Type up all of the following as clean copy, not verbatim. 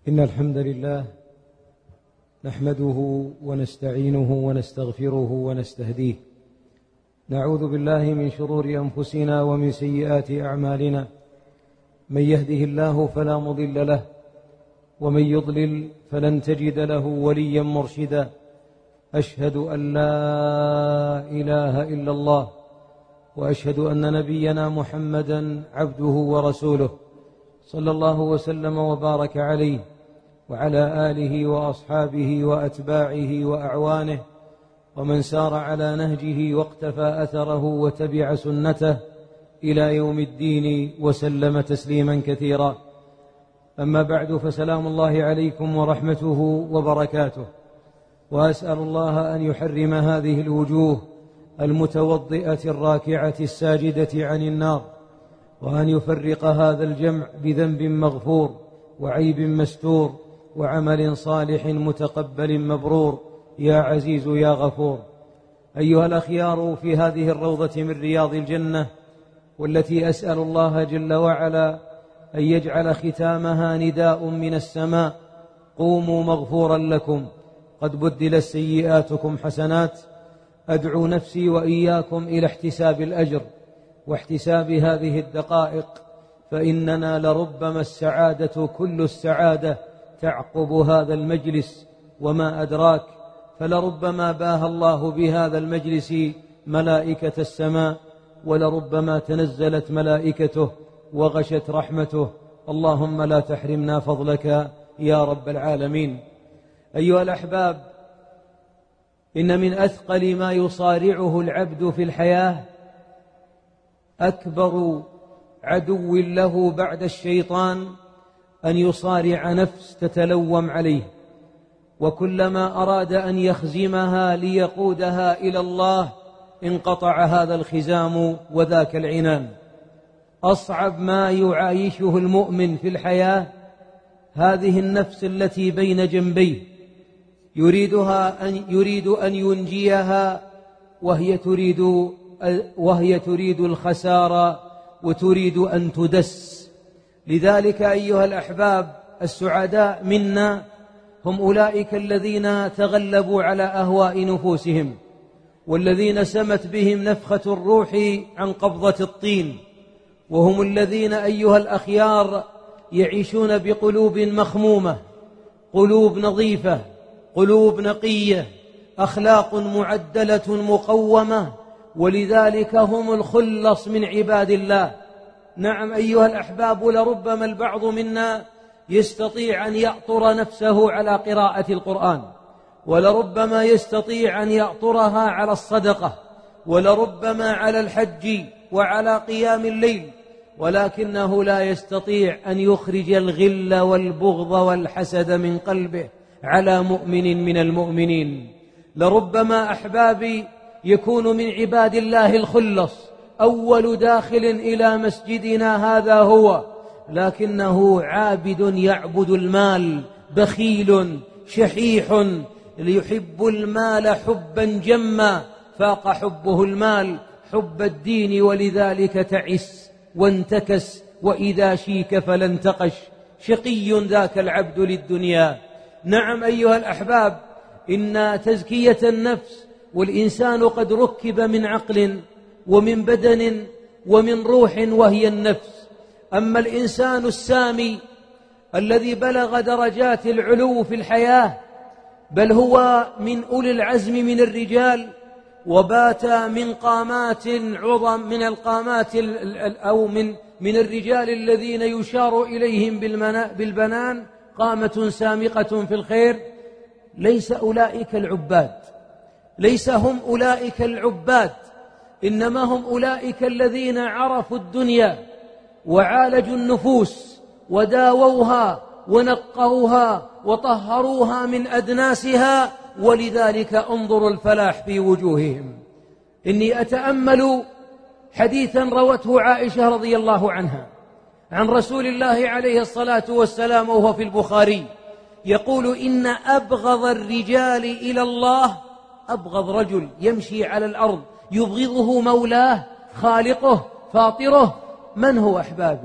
إن الحمد لله نحمده ونستعينه ونستغفره ونستهديه، نعوذ بالله من شرور أنفسنا ومن سيئات أعمالنا، من يهده الله فلا مضل له ومن يضلل فلن تجد له وليا مرشدا. أشهد أن لا إله إلا الله وأشهد أن نبينا محمدا عبده ورسوله، صلى الله وسلم وبارك عليه وعلى آله وأصحابه وأتباعه وأعوانه ومن سار على نهجه واقتفى أثره وتبع سنته إلى يوم الدين وسلم تسليما كثيرا. أما بعد، فسلام الله عليكم ورحمته وبركاته، وأسأل الله أن يحرم هذه الوجوه المتوضئة الراكعة الساجدة عن النار، وأن يفرق هذا الجمع بذنب مغفور وعيب مستور وعمل صالح متقبل مبرور، يا عزيز يا غفور. أيها الأخيار في هذه الروضة من رياض الجنة، والتي أسأل الله جل وعلا أن يجعل ختامها نداء من السماء: قوموا مغفورا لكم قد بدلت سيئاتكم حسنات. أدعو نفسي وإياكم إلى احتساب الأجر واحتساب هذه الدقائق، فإننا لربما السعادة كل السعادة تعقب هذا المجلس، وما أدراك، فلربما باهى الله بهذا المجلس ملائكة السماء، ولربما تنزلت ملائكته وغشت رحمته. اللهم لا تحرمنا فضلك يا رب العالمين. أيها الأحباب، إن من أثقل ما يصارعه العبد في الحياة أكبر عدو له بعد الشيطان أن يصارع نفس تتلوم عليه، وكلما أراد أن يخزمها ليقودها إلى الله انقطع هذا الخزام وذاك العنان. أصعب ما يعايشه المؤمن في الحياة هذه النفس التي بين جنبيه، يريد أن ينجيها وهي تريد الخسارة وتريد أن تدس. لذلك أيها الأحباب، السعداء منا هم أولئك الذين تغلبوا على أهواء نفوسهم، والذين سمت بهم نفخة الروح عن قبضة الطين، وهم الذين أيها الأخيار يعيشون بقلوب مخمومة، قلوب نظيفة، قلوب نقية، أخلاق معدلة مقومة، ولذلك هم الخلص من عباد الله. نعم أيها الأحباب، لربما البعض منا يستطيع أن يأطر نفسه على قراءة القرآن، ولربما يستطيع أن يأطرها على الصدقة، ولربما على الحج وعلى قيام الليل، ولكنه لا يستطيع أن يخرج الغل والبغض والحسد من قلبه على مؤمن من المؤمنين. لربما أحبابي يكون من عباد الله الخلص أول داخل إلى مسجدنا هذا هو، لكنه عابد يعبد المال، بخيل شحيح، يحب المال حبا جما، فاق حبه المال حب الدين، ولذلك تعس وانتكس، وإذا شيك فلا انتقش، شقي ذاك العبد للدنيا. نعم أيها الأحباب، إن تزكية النفس، والإنسان قد ركب من عقل ومن بدن ومن روح وهي النفس. أما الإنسان السامي الذي بلغ درجات العلو في الحياة، بل هو من أولي العزم من الرجال، وبات من قامات عظم من القامات أو من الرجال الذين يشار إليهم بالبنان، قامة سامقة في الخير. ليس أولئك العباد، ليس هم أولئك العباد، إنما هم أولئك الذين عرفوا الدنيا وعالجوا النفوس وداووها ونقوها وطهروها من أدناسها، ولذلك انظروا الفلاح في وجوههم. إني أتأمل حديثا روته عائشة رضي الله عنها عن رسول الله عليه الصلاة والسلام، وهو في البخاري، يقول: إن أبغض الرجال إلى الله، أبغض رجل يمشي على الأرض يبغضه مولاه خالقه فاطره، من هو أحبابي؟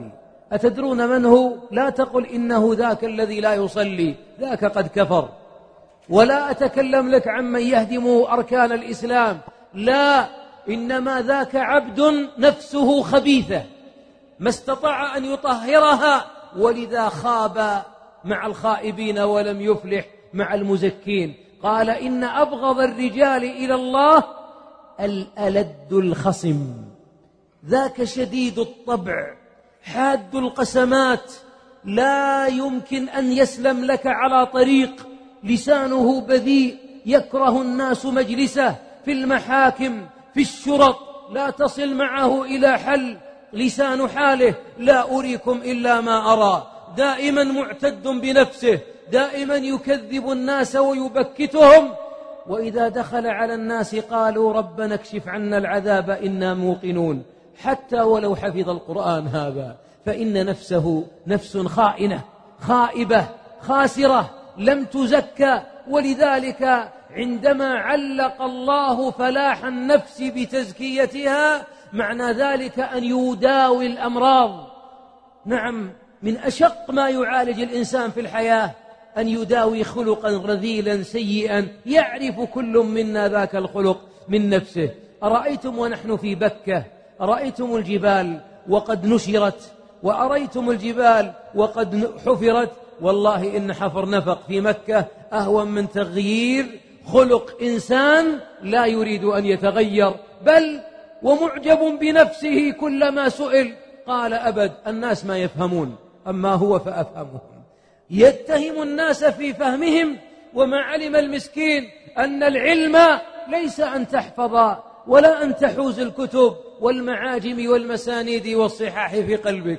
أتدرون من هو؟ لا تقل إنه ذاك الذي لا يصلي، ذاك قد كفر. ولا أتكلم لك عمن يهدم أركان الإسلام، لا، إنما ذاك عبد نفسه خبيثة ما استطاع أن يطهرها، ولذا خاب مع الخائبين ولم يفلح مع المزكين. قال إن أبغض الرجال إلى الله الألد الخصم، ذاك شديد الطبع حاد القسمات، لا يمكن أن يسلم لك على طريق، لسانه بذيء، يكره الناس مجلسه، في المحاكم في الشرط لا تصل معه إلى حل، لسان حاله لا أريكم إلا ما أرى، دائما معتد بنفسه، دائما يكذب الناس ويبكتهم، وإذا دخل على الناس قالوا ربنا اكشف عنا العذاب إنا موقنون، حتى ولو حفظ القرآن هذا فإن نفسه نفس خائنة خائبة خاسرة لم تزكى. ولذلك عندما علق الله فلاح النفس بتزكيتها معنى ذلك أن يداوي الأمراض. نعم، من أشق ما يعالج الإنسان في الحياة أن يداوي خلقا رذيلا سيئا يعرف كل منا ذاك الخلق من نفسه. أرأيتم ونحن في بكة، أرأيتم الجبال وقد نشرت، وأريتم الجبال وقد حفرت، والله إن حفر نفق في مكة أهون من تغيير خلق إنسان لا يريد أن يتغير، بل ومعجب بنفسه كلما سئل قال أبد الناس ما يفهمون، أما هو فأفهمهم. يتهم الناس في فهمهم، وما علم المسكين أن العلم ليس أن تحفظ ولا أن تحوز الكتب والمعاجم والمسانيد والصحاح في قلبك،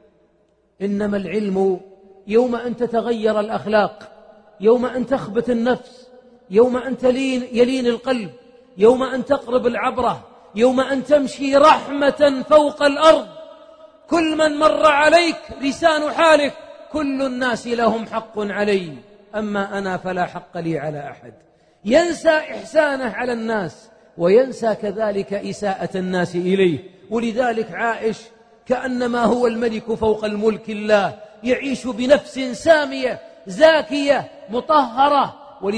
إنما العلم يوم أن تتغير الأخلاق، يوم أن تخبت النفس، يوم أن يلين القلب، يوم أن تقرب العبرة، يوم أن تمشي رحمة فوق الأرض. كل من مر عليك لسان حالك كل الناس لهم حق علي، أما أنا فلا حق لي على أحد. ينسى إحسانه على الناس وينسى كذلك إساءة الناس إليه. ولذلك عائش كأنما هو الملك فوق الملك الله، يعيش بنفس سامية زاكية مطهرة.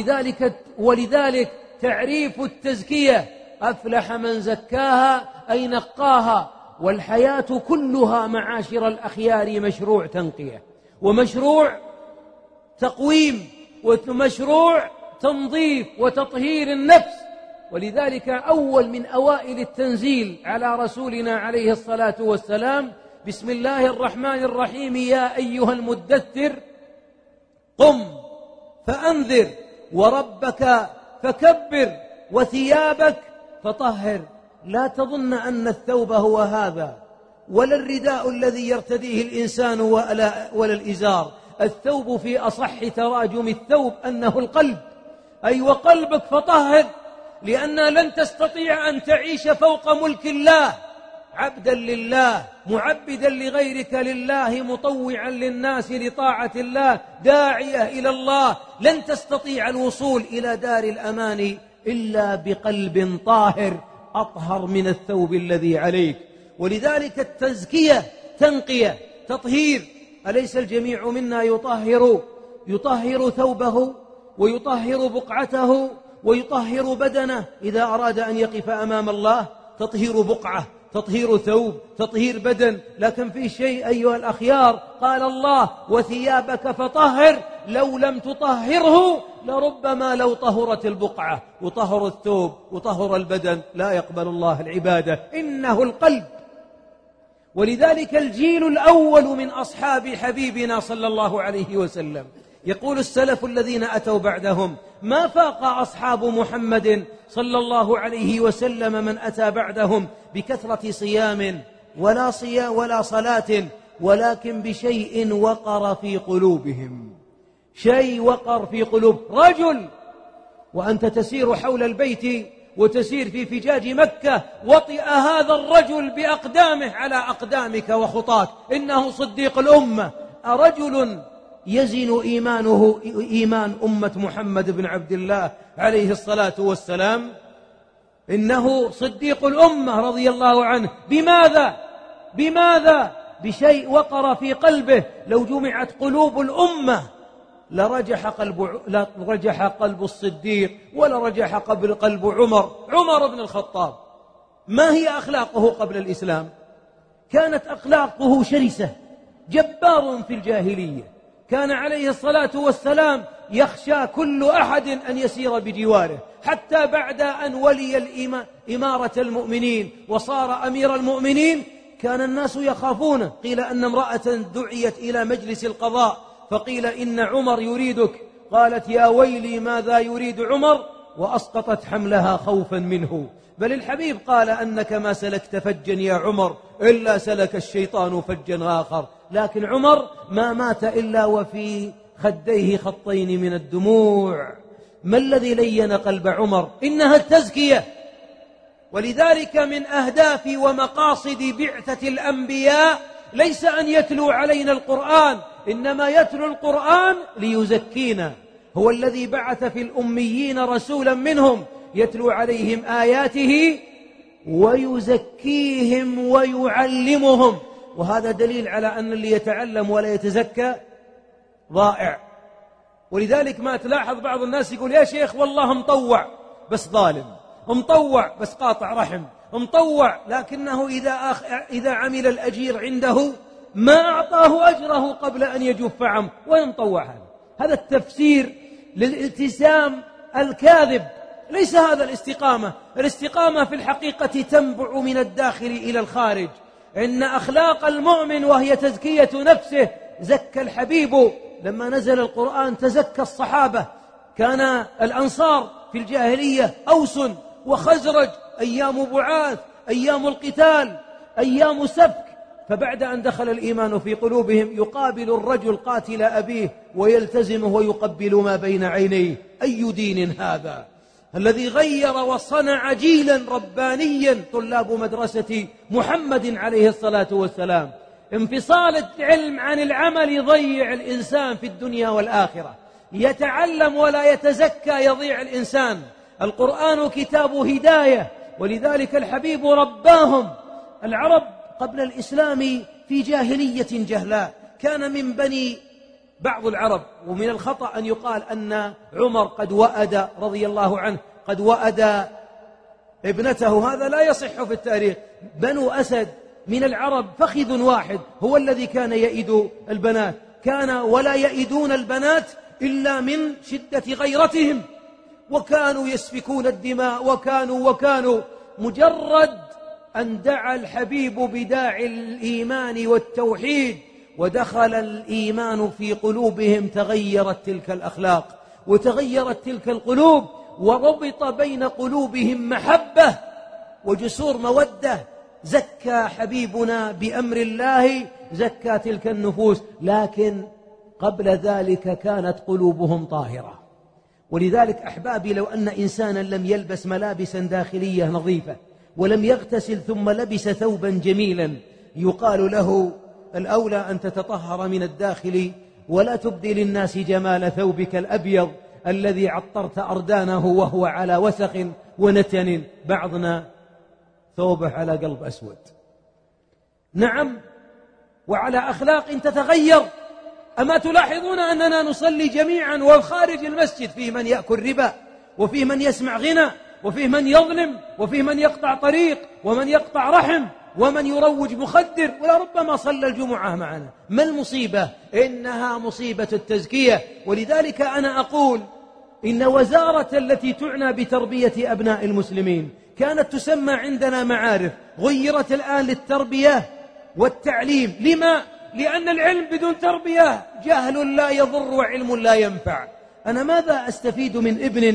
ولذلك تعريف التزكية أفلح من زكاها أي نقاها. والحياة كلها معاشر الأخيار مشروع تنقية، ومشروع تقويم، ومشروع تنظيف وتطهير النفس. ولذلك أول من أوائل التنزيل على رسولنا عليه الصلاة والسلام بسم الله الرحمن الرحيم يا أيها المدثر قم فأنذر وربك فكبر وثيابك فطهر. لا تظن أن الثوب هو هذا، ولا الرداء الذي يرتديه الإنسان ولا الإزار. الثوب في أصح تراجم الثوب أنه القلب، أي وقلبك فطهر، لأن لن تستطيع أن تعيش فوق ملك الله عبدا لله معبدا لغيرك لله مطوعا للناس لطاعة الله داعية إلى الله. لن تستطيع الوصول إلى دار الأمان إلا بقلب طاهر أطهر من الثوب الذي عليك. ولذلك التزكية تنقية تطهير. أليس الجميع منا يطهر ثوبه ويطهر بقعته ويطهر بدنه إذا أراد أن يقف أمام الله؟ تطهير بقعة، تطهير ثوب، تطهير بدن. لكن في شيء أيها الأخيار قال الله وثيابك فطهر، لو لم تطهره لربما لو طهرت البقعة وطهر الثوب وطهر البدن لا يقبل الله العبادة، إنه القلب. ولذلك الجيل الأول من أصحاب حبيبنا صلى الله عليه وسلم يقول السلف الذين أتوا بعدهم ما فاق أصحاب محمد صلى الله عليه وسلم من أتى بعدهم بكثرة صيام ولا صلاة، ولكن بشيء وقر في قلوبهم. شيء وقر في قلوب رجل، وأنت تسير حول البيت وتسير في فجاج مكة وطئ هذا الرجل بأقدامه على أقدامك وخطاك، إنه صديق الأمة. أرجل يزن إيمانه إيمان أمة محمد بن عبد الله عليه الصلاة والسلام؟ إنه صديق الأمة رضي الله عنه. بماذا؟ بشيء وقر في قلبه لو جمعت قلوب الأمة لرجح قلب الصديق ولا رجح قلب عمر بن الخطاب. ما هي أخلاقه قبل الإسلام؟ كانت أخلاقه شرسة، جبار في الجاهلية، كان عليه الصلاة والسلام يخشى كل أحد أن يسير بجواره، حتى بعد أن ولي إمارة المؤمنين وصار أمير المؤمنين كان الناس يخافونه. قيل أن امرأة دعيت إلى مجلس القضاء فقيل إن عمر يريدك، قالت يا ويلي ماذا يريد عمر، وأسقطت حملها خوفا منه. بل الحبيب قال أنك ما سلكت فجا يا عمر إلا سلك الشيطان فجا آخر. لكن عمر ما مات إلا وفي خديه خطين من الدموع. ما الذي لين قلب عمر؟ إنها التزكية. ولذلك من أهداف ومقاصد بعثة الأنبياء ليس أن يتلو علينا القرآن، إنما يتلو القرآن ليزكينا. هو الذي بعث في الأميين رسولا منهم يتلو عليهم آياته ويزكيهم ويعلمهم. وهذا دليل على أن اللي يتعلم ولا يتزكى ضائع. ولذلك ما تلاحظ بعض الناس يقول يا شيخ والله مطوع بس ظالم، مطوع بس قاطع رحم، مطوع لكنه إذا عمل الأجير عنده ما أعطاه أجره قبل أن يجف عنه. وين مطوع هذا التفسير للالتزام الكاذب. ليس هذا الاستقامة. الاستقامة في الحقيقة تنبع من الداخل إلى الخارج. إن أخلاق المؤمن وهي تزكية نفسه. زكى الحبيب لما نزل القرآن، تزكى الصحابة. كان الأنصار في الجاهلية أوس وخزرج، أيام بعاث، أيام القتال، أيام سفك. فبعد أن دخل الإيمان في قلوبهم يقابل الرجل قاتل أبيه ويلتزمه ويقبل ما بين عينيه. أي دين هذا الذي غير وصنع جيلا ربانيا طلاب مدرسة محمد عليه الصلاة والسلام؟ انفصال العلم عن العمل يضيع الإنسان في الدنيا والآخرة. يتعلم ولا يتزكى يضيع الإنسان. القرآن كتاب هداية، ولذلك الحبيب رباهم. العرب قبل الإسلام في جاهلية جهلاء، كان من بني بعض العرب، ومن الخطأ أن يقال أن عمر قد وأد رضي الله عنه قد وأد ابنته، هذا لا يصح في التاريخ. بنو أسد من العرب فخذ واحد هو الذي كان يئد البنات، ولا يئدون البنات إلا من شدة غيرتهم، وكانوا يسفكون الدماء وكانوا مجرد أن دعا الحبيب بداعي الإيمان والتوحيد ودخل الإيمان في قلوبهم تغيرت تلك الأخلاق وتغيرت تلك القلوب، وربط بين قلوبهم محبة وجسور مودة. زكى حبيبنا بأمر الله، زكى تلك النفوس، لكن قبل ذلك كانت قلوبهم طاهرة. ولذلك أحبابي، لو أن إنسانا لم يلبس ملابسا داخلية نظيفة ولم يغتسل ثم لبس ثوبا جميلا، يقال له الأولى أن تتطهر من الداخل ولا تبدي للناس جمال ثوبك الأبيض الذي عطرت أردانه وهو على وسخ ونتن، بعضنا ثوبه على قلب أسود. نعم، وعلى أخلاق تتغير. أما تلاحظون أننا نصلي جميعا وخارج المسجد فيه من يأكل ربا، وفيه من يسمع غنى، وفيه من يظلم، وفيه من يقطع طريق، ومن يقطع رحم، ومن يروج مخدر، ولربما صلى الجمعة معنا. ما المصيبة؟ إنها مصيبة التزكية. ولذلك أنا أقول إن وزارة التي تعنى بتربية أبناء المسلمين كانت تسمى عندنا معارف، غيرت الآن للتربية والتعليم. لما؟ لأن العلم بدون تربية جهل لا يضر وعلم لا ينفع. أنا ماذا أستفيد من ابن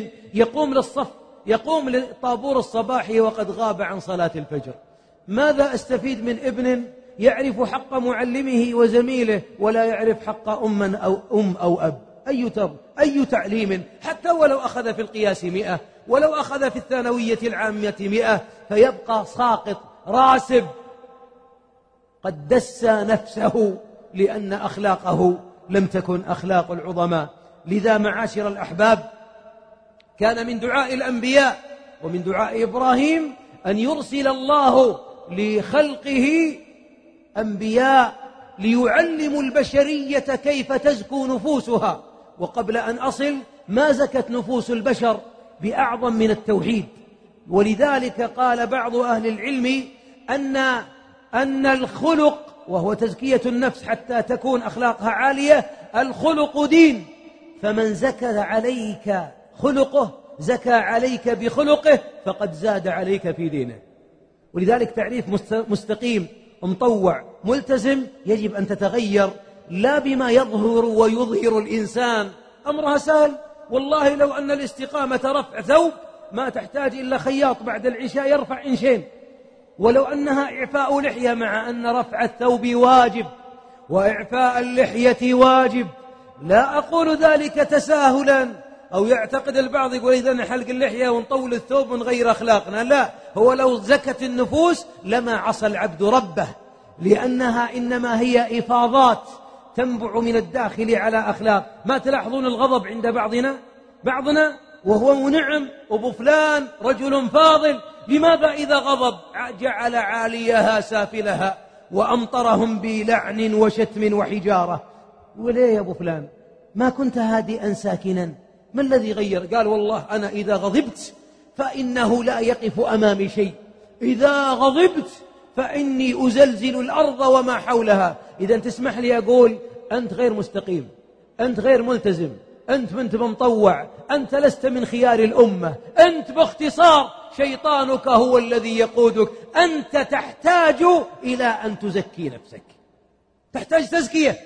يقوم للطابور الصباحي وقد غاب عن صلاة الفجر؟ ماذا أستفيد من ابن يعرف حق معلمه وزميله ولا يعرف حق أم أو أب؟ أي تعليم؟ حتى ولو أخذ في القياس 100، ولو أخذ في الثانوية العامة 100، فيبقى ساقط راسب قد دس نفسه لأن أخلاقه لم تكن أخلاق العظماء. لذا معاشر الأحباب، كان من دعاء الأنبياء ومن دعاء إبراهيم أن يرسل الله لخلقه أنبياء ليعلموا البشرية كيف تزكو نفوسها. وقبل أن أصل ما زكت نفوس البشر بأعظم من التوحيد. ولذلك قال بعض أهل العلم أن الخلق، وهو تزكية النفس حتى تكون أخلاقها عالية، الخلق دين، فمن زكى عليك خلقه زكى عليك بخلقه فقد زاد عليك في دينه. ولذلك تعريف مستقيم مطوع ملتزم يجب أن تتغير لا بما يظهر ويظهر الإنسان. أمرها سهل والله، لو أن الاستقامة رفع ثوب ما تحتاج إلا خياط بعد العشاء يرفع إنشين، ولو أنها إعفاء لحية، مع أن رفع الثوب واجب وإعفاء اللحية واجب. لا أقول ذلك تساهلا، أو يعتقد البعض يقول إذا نحلق اللحية ونطول الثوب من غير أخلاقنا. لا، هو لو زكت النفوس لما عصى العبد ربه، لأنها إنما هي إفاضات تنبع من الداخل على أخلاق. ما تلاحظون الغضب عند بعضنا وهو منعم، أبو فلان رجل فاضل، لماذا إذا غضب جعل عاليها سافلها وأمطرهم بلعن وشتم وحجارة؟ وليه يا أبو فلان ما كنت هادئا ساكنا؟ ما الذي غير؟ قال والله أنا إذا غضبت فإنه لا يقف أمامي شيء، إذا غضبت فإني أزلزل الأرض وما حولها. إذا تسمح لي أقول أنت غير مستقيم، أنت غير ملتزم، أنت منت مطوع، أنت لست من خيار الأمة، أنت باختصار شيطانك هو الذي يقودك. أنت تحتاج إلى أن تزكي نفسك، تحتاج تزكية،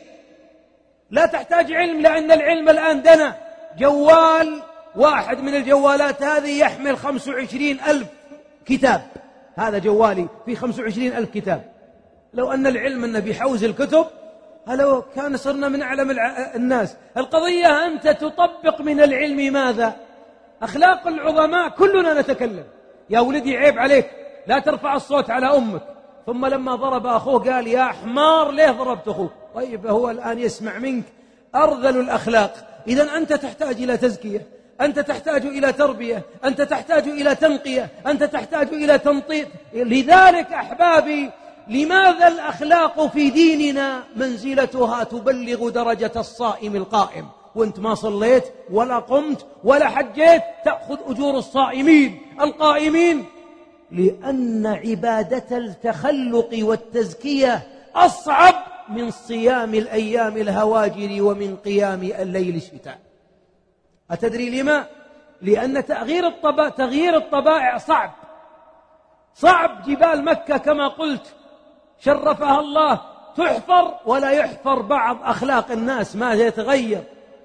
لا تحتاج علم، لأن العلم الآن دنا. جوال واحد من الجوالات هذه يحمل 25,000 كتاب، هذا جوالي في 25,000 كتاب. لو أن العلم أنه بيحوز الكتب لو كان صرنا من أعلم الناس. القضية أنت تطبق من العلم ماذا؟ أخلاق العظماء كلنا نتكلم. يا ولدي عيب عليك لا ترفع الصوت على أمك، ثم لما ضرب أخوه قال يا حمار ليه ضربت أخوك؟ طيب هو الآن يسمع منك أرذل الأخلاق. إذن أنت تحتاج إلى تزكية، أنت تحتاج إلى تربية، أنت تحتاج إلى تنقية، أنت تحتاج إلى تنطيط. لذلك أحبابي، لماذا الأخلاق في ديننا منزلتها تبلغ درجة الصائم القائم، وانت ما صليت ولا قمت ولا حجيت تأخذ أجور الصائمين القائمين؟ لأن عبادة التخلق والتزكية أصعب من صيام الأيام الهواجر ومن قيام الليل الشتاء. أتدري لما؟ لأن تغيير الطبائع صعب. جبال مكة كما قلت شرفها الله تحفر ولا يحفر بعض أخلاق الناس ما يتغير.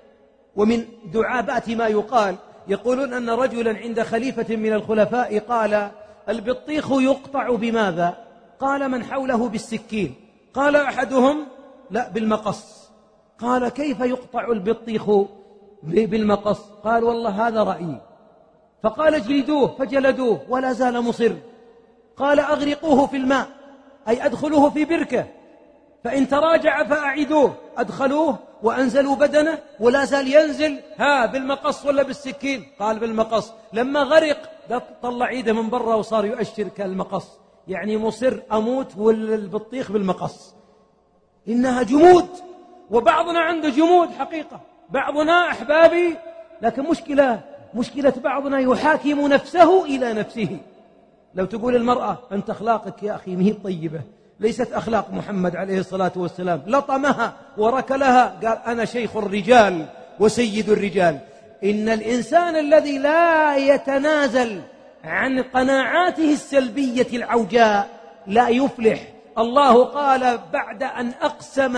ومن دعابات ما يقولون أن رجلا عند خليفة من الخلفاء قال البطيخ يقطع بماذا؟ قال من حوله بالسكين. قال أحدهم لا بالمقص. قال كيف يقطع البطيخ بالمقص؟ قال والله هذا رأيي. فقال اجلدوه، فجلدوه ولا زال مصر. قال أغرقوه في الماء، أي أدخلوه في بركة، فإن تراجع فأعيدوه. أدخلوه وأنزلوا بدنه ولا زال ينزل. بالمقص ولا بالسكين؟ قال بالمقص. لما غرق طلع عيده من برا وصار يؤشر كالمقص، يعني مصر أموت والبطيخ بالمقص. إنها جمود، وبعضنا عنده جمود حقيقة، بعضنا أحبابي. لكن مشكلة بعضنا يحاكم نفسه إلى نفسه. لو تقول المرأة أنت أخلاقك يا أخي مهي طيبة، ليست أخلاق محمد عليه الصلاة والسلام، لطمها وركلها. قال أنا شيخ الرجال وسيد الرجال. إن الإنسان الذي لا يتنازل عن قناعاته السلبية العوجاء لا يفلح. الله قال بعد أن أقسم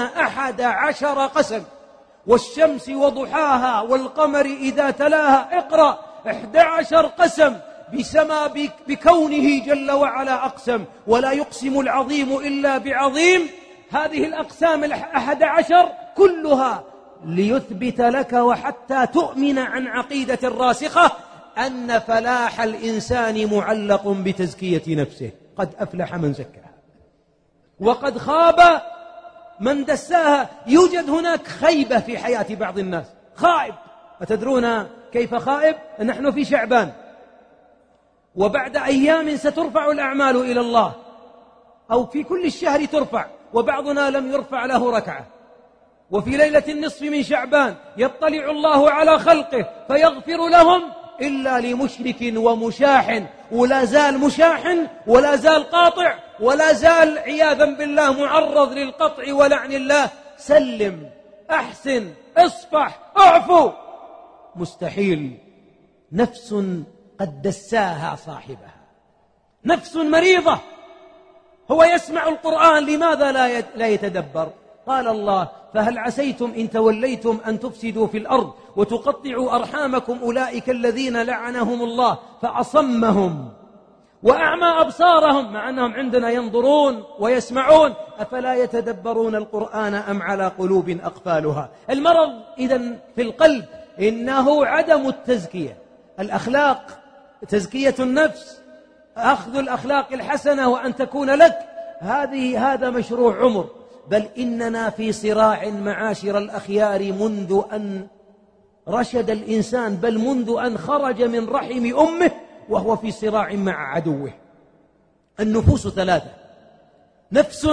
11 قسم، والشمس وضحاها والقمر إذا تلاها، اقرأ 11 قسم بسما بكونه جل وعلا أقسم، ولا يقسم العظيم إلا بعظيم. هذه الأقسام 11 كلها ليثبت لك وحتى تؤمن عن عقيدة راسخة أن فلاح الإنسان معلق بتزكية نفسه. قد أفلح من زكاها وقد خاب من دساها. يوجد هناك خيبة في حياة بعض الناس، خائب. أتدرون كيف خائب؟ نحن في شعبان، وبعد أيام سترفع الأعمال إلى الله، أو في كل الشهر ترفع، وبعضنا لم يرفع له ركعة. وفي ليلة النصف من شعبان يطلع الله على خلقه فيغفر لهم إلا لمشرك ومشاح، ولا زال مشاح ولا زال قاطع ولا زال عياذا بالله معرض للقطع ولعن الله. سلم، أحسن، اصفح، اعفو. مستحيل. نفس قد دساها صاحبها، نفس مريضة. هو يسمع القرآن، لماذا لا يتدبر؟ قال الله: فهل عسيتم إن توليتم أن تفسدوا في الأرض وتقطعوا أرحامكم أولئك الذين لعنهم الله فأصمهم وأعمى أبصارهم، مع أنهم عندنا ينظرون ويسمعون. أفلا يتدبرون القرآن أم على قلوب أقفالها؟ المرض إذن في القلب إنه عدم التزكية. الأخلاق، تزكية النفس، أخذ الأخلاق الحسنة وأن تكون لك، هذا مشروع عمر. بل إننا في صراع معاشر الأخيار منذ أن رشد الإنسان، بل منذ أن خرج من رحم أمه وهو في صراع مع عدوه. النفوس ثلاثة: نفس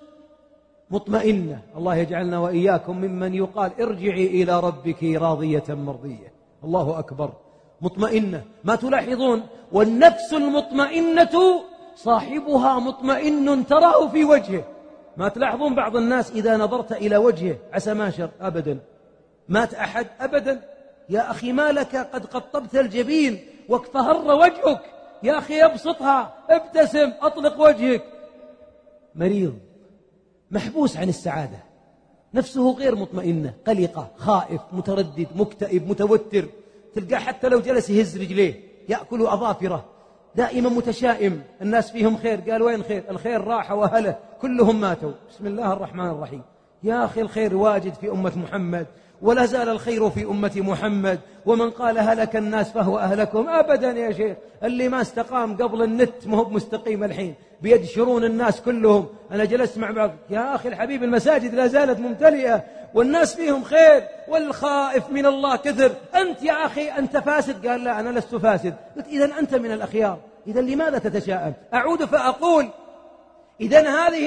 مطمئنة، الله يجعلنا وإياكم ممن يقال ارجعي إلى ربك راضية مرضية، الله أكبر، مطمئنة. ما تلاحظون؟ والنفس المطمئنة صاحبها مطمئن تراه في وجهه. ما تلاحظون بعض الناس إذا نظرت إلى وجهه عسى ما شر أبدا، مات أحد أبدا، يا أخي ما لك قد قطبت الجبين واكفهر وجهك، يا أخي ابسطها، ابتسم، أطلق وجهك. مريض، محبوس عن السعادة، نفسه غير مطمئنة، قلقة، خائف، متردد، مكتئب، متوتر. تلقاه حتى لو جلس يهز رجليه، يأكل أظافره، دائما متشائم. الناس فيهم خير، قال وين خير؟ الخير راح وهله، كلهم ماتوا. بسم الله الرحمن الرحيم. يا أخي الخير واجد في أمة محمد، ولا زال الخير في أمة محمد. ومن قال هلك الناس فهو أهلكهم، أبدا يا شيخ. اللي ما استقام قبل النت ما هو مستقيم الحين، بيد شرون الناس كلهم. أنا جلست مع بعض، يا أخي الحبيب المساجد لا زالت ممتلئة والناس فيهم خير، والخائف من الله كثر. أنت يا أخي أنت فاسد؟ قال لا أنا لست فاسد. قلت إذن أنت من الأخيار، إذن لماذا تتشائم؟ أعود فأقول إذن هذه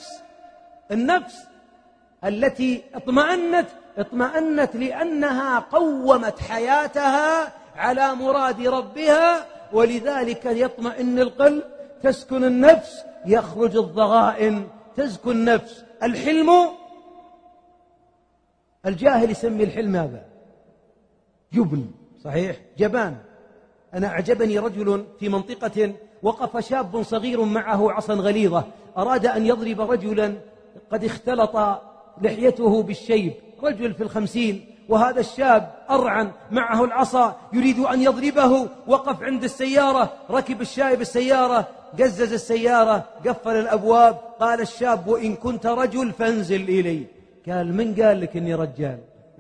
النفس التي اطمأنت لأنها قومت حياتها على مراد ربها، ولذلك يطمئن القلب، تسكن النفس، يخرج الضغائن، تزكو النفس. الحلم، الجاهل يسمي الحلم هذا جبن، صحيح، جبان. أنا أعجبني رجل في منطقة وقف شاب صغير معه عصا غليظة، أراد أن يضرب رجلا قد اختلط لحيته بالشيب، رجل في 50، وهذا الشاب أرعن معه العصا يريد أن يضربه. وقف عند السيارة، ركب الشايب السيارة، قزز السيارة، قفل الأبواب. قال الشاب: وإن كنت رجل فانزل إلي. قال: من قال لك إني رجال؟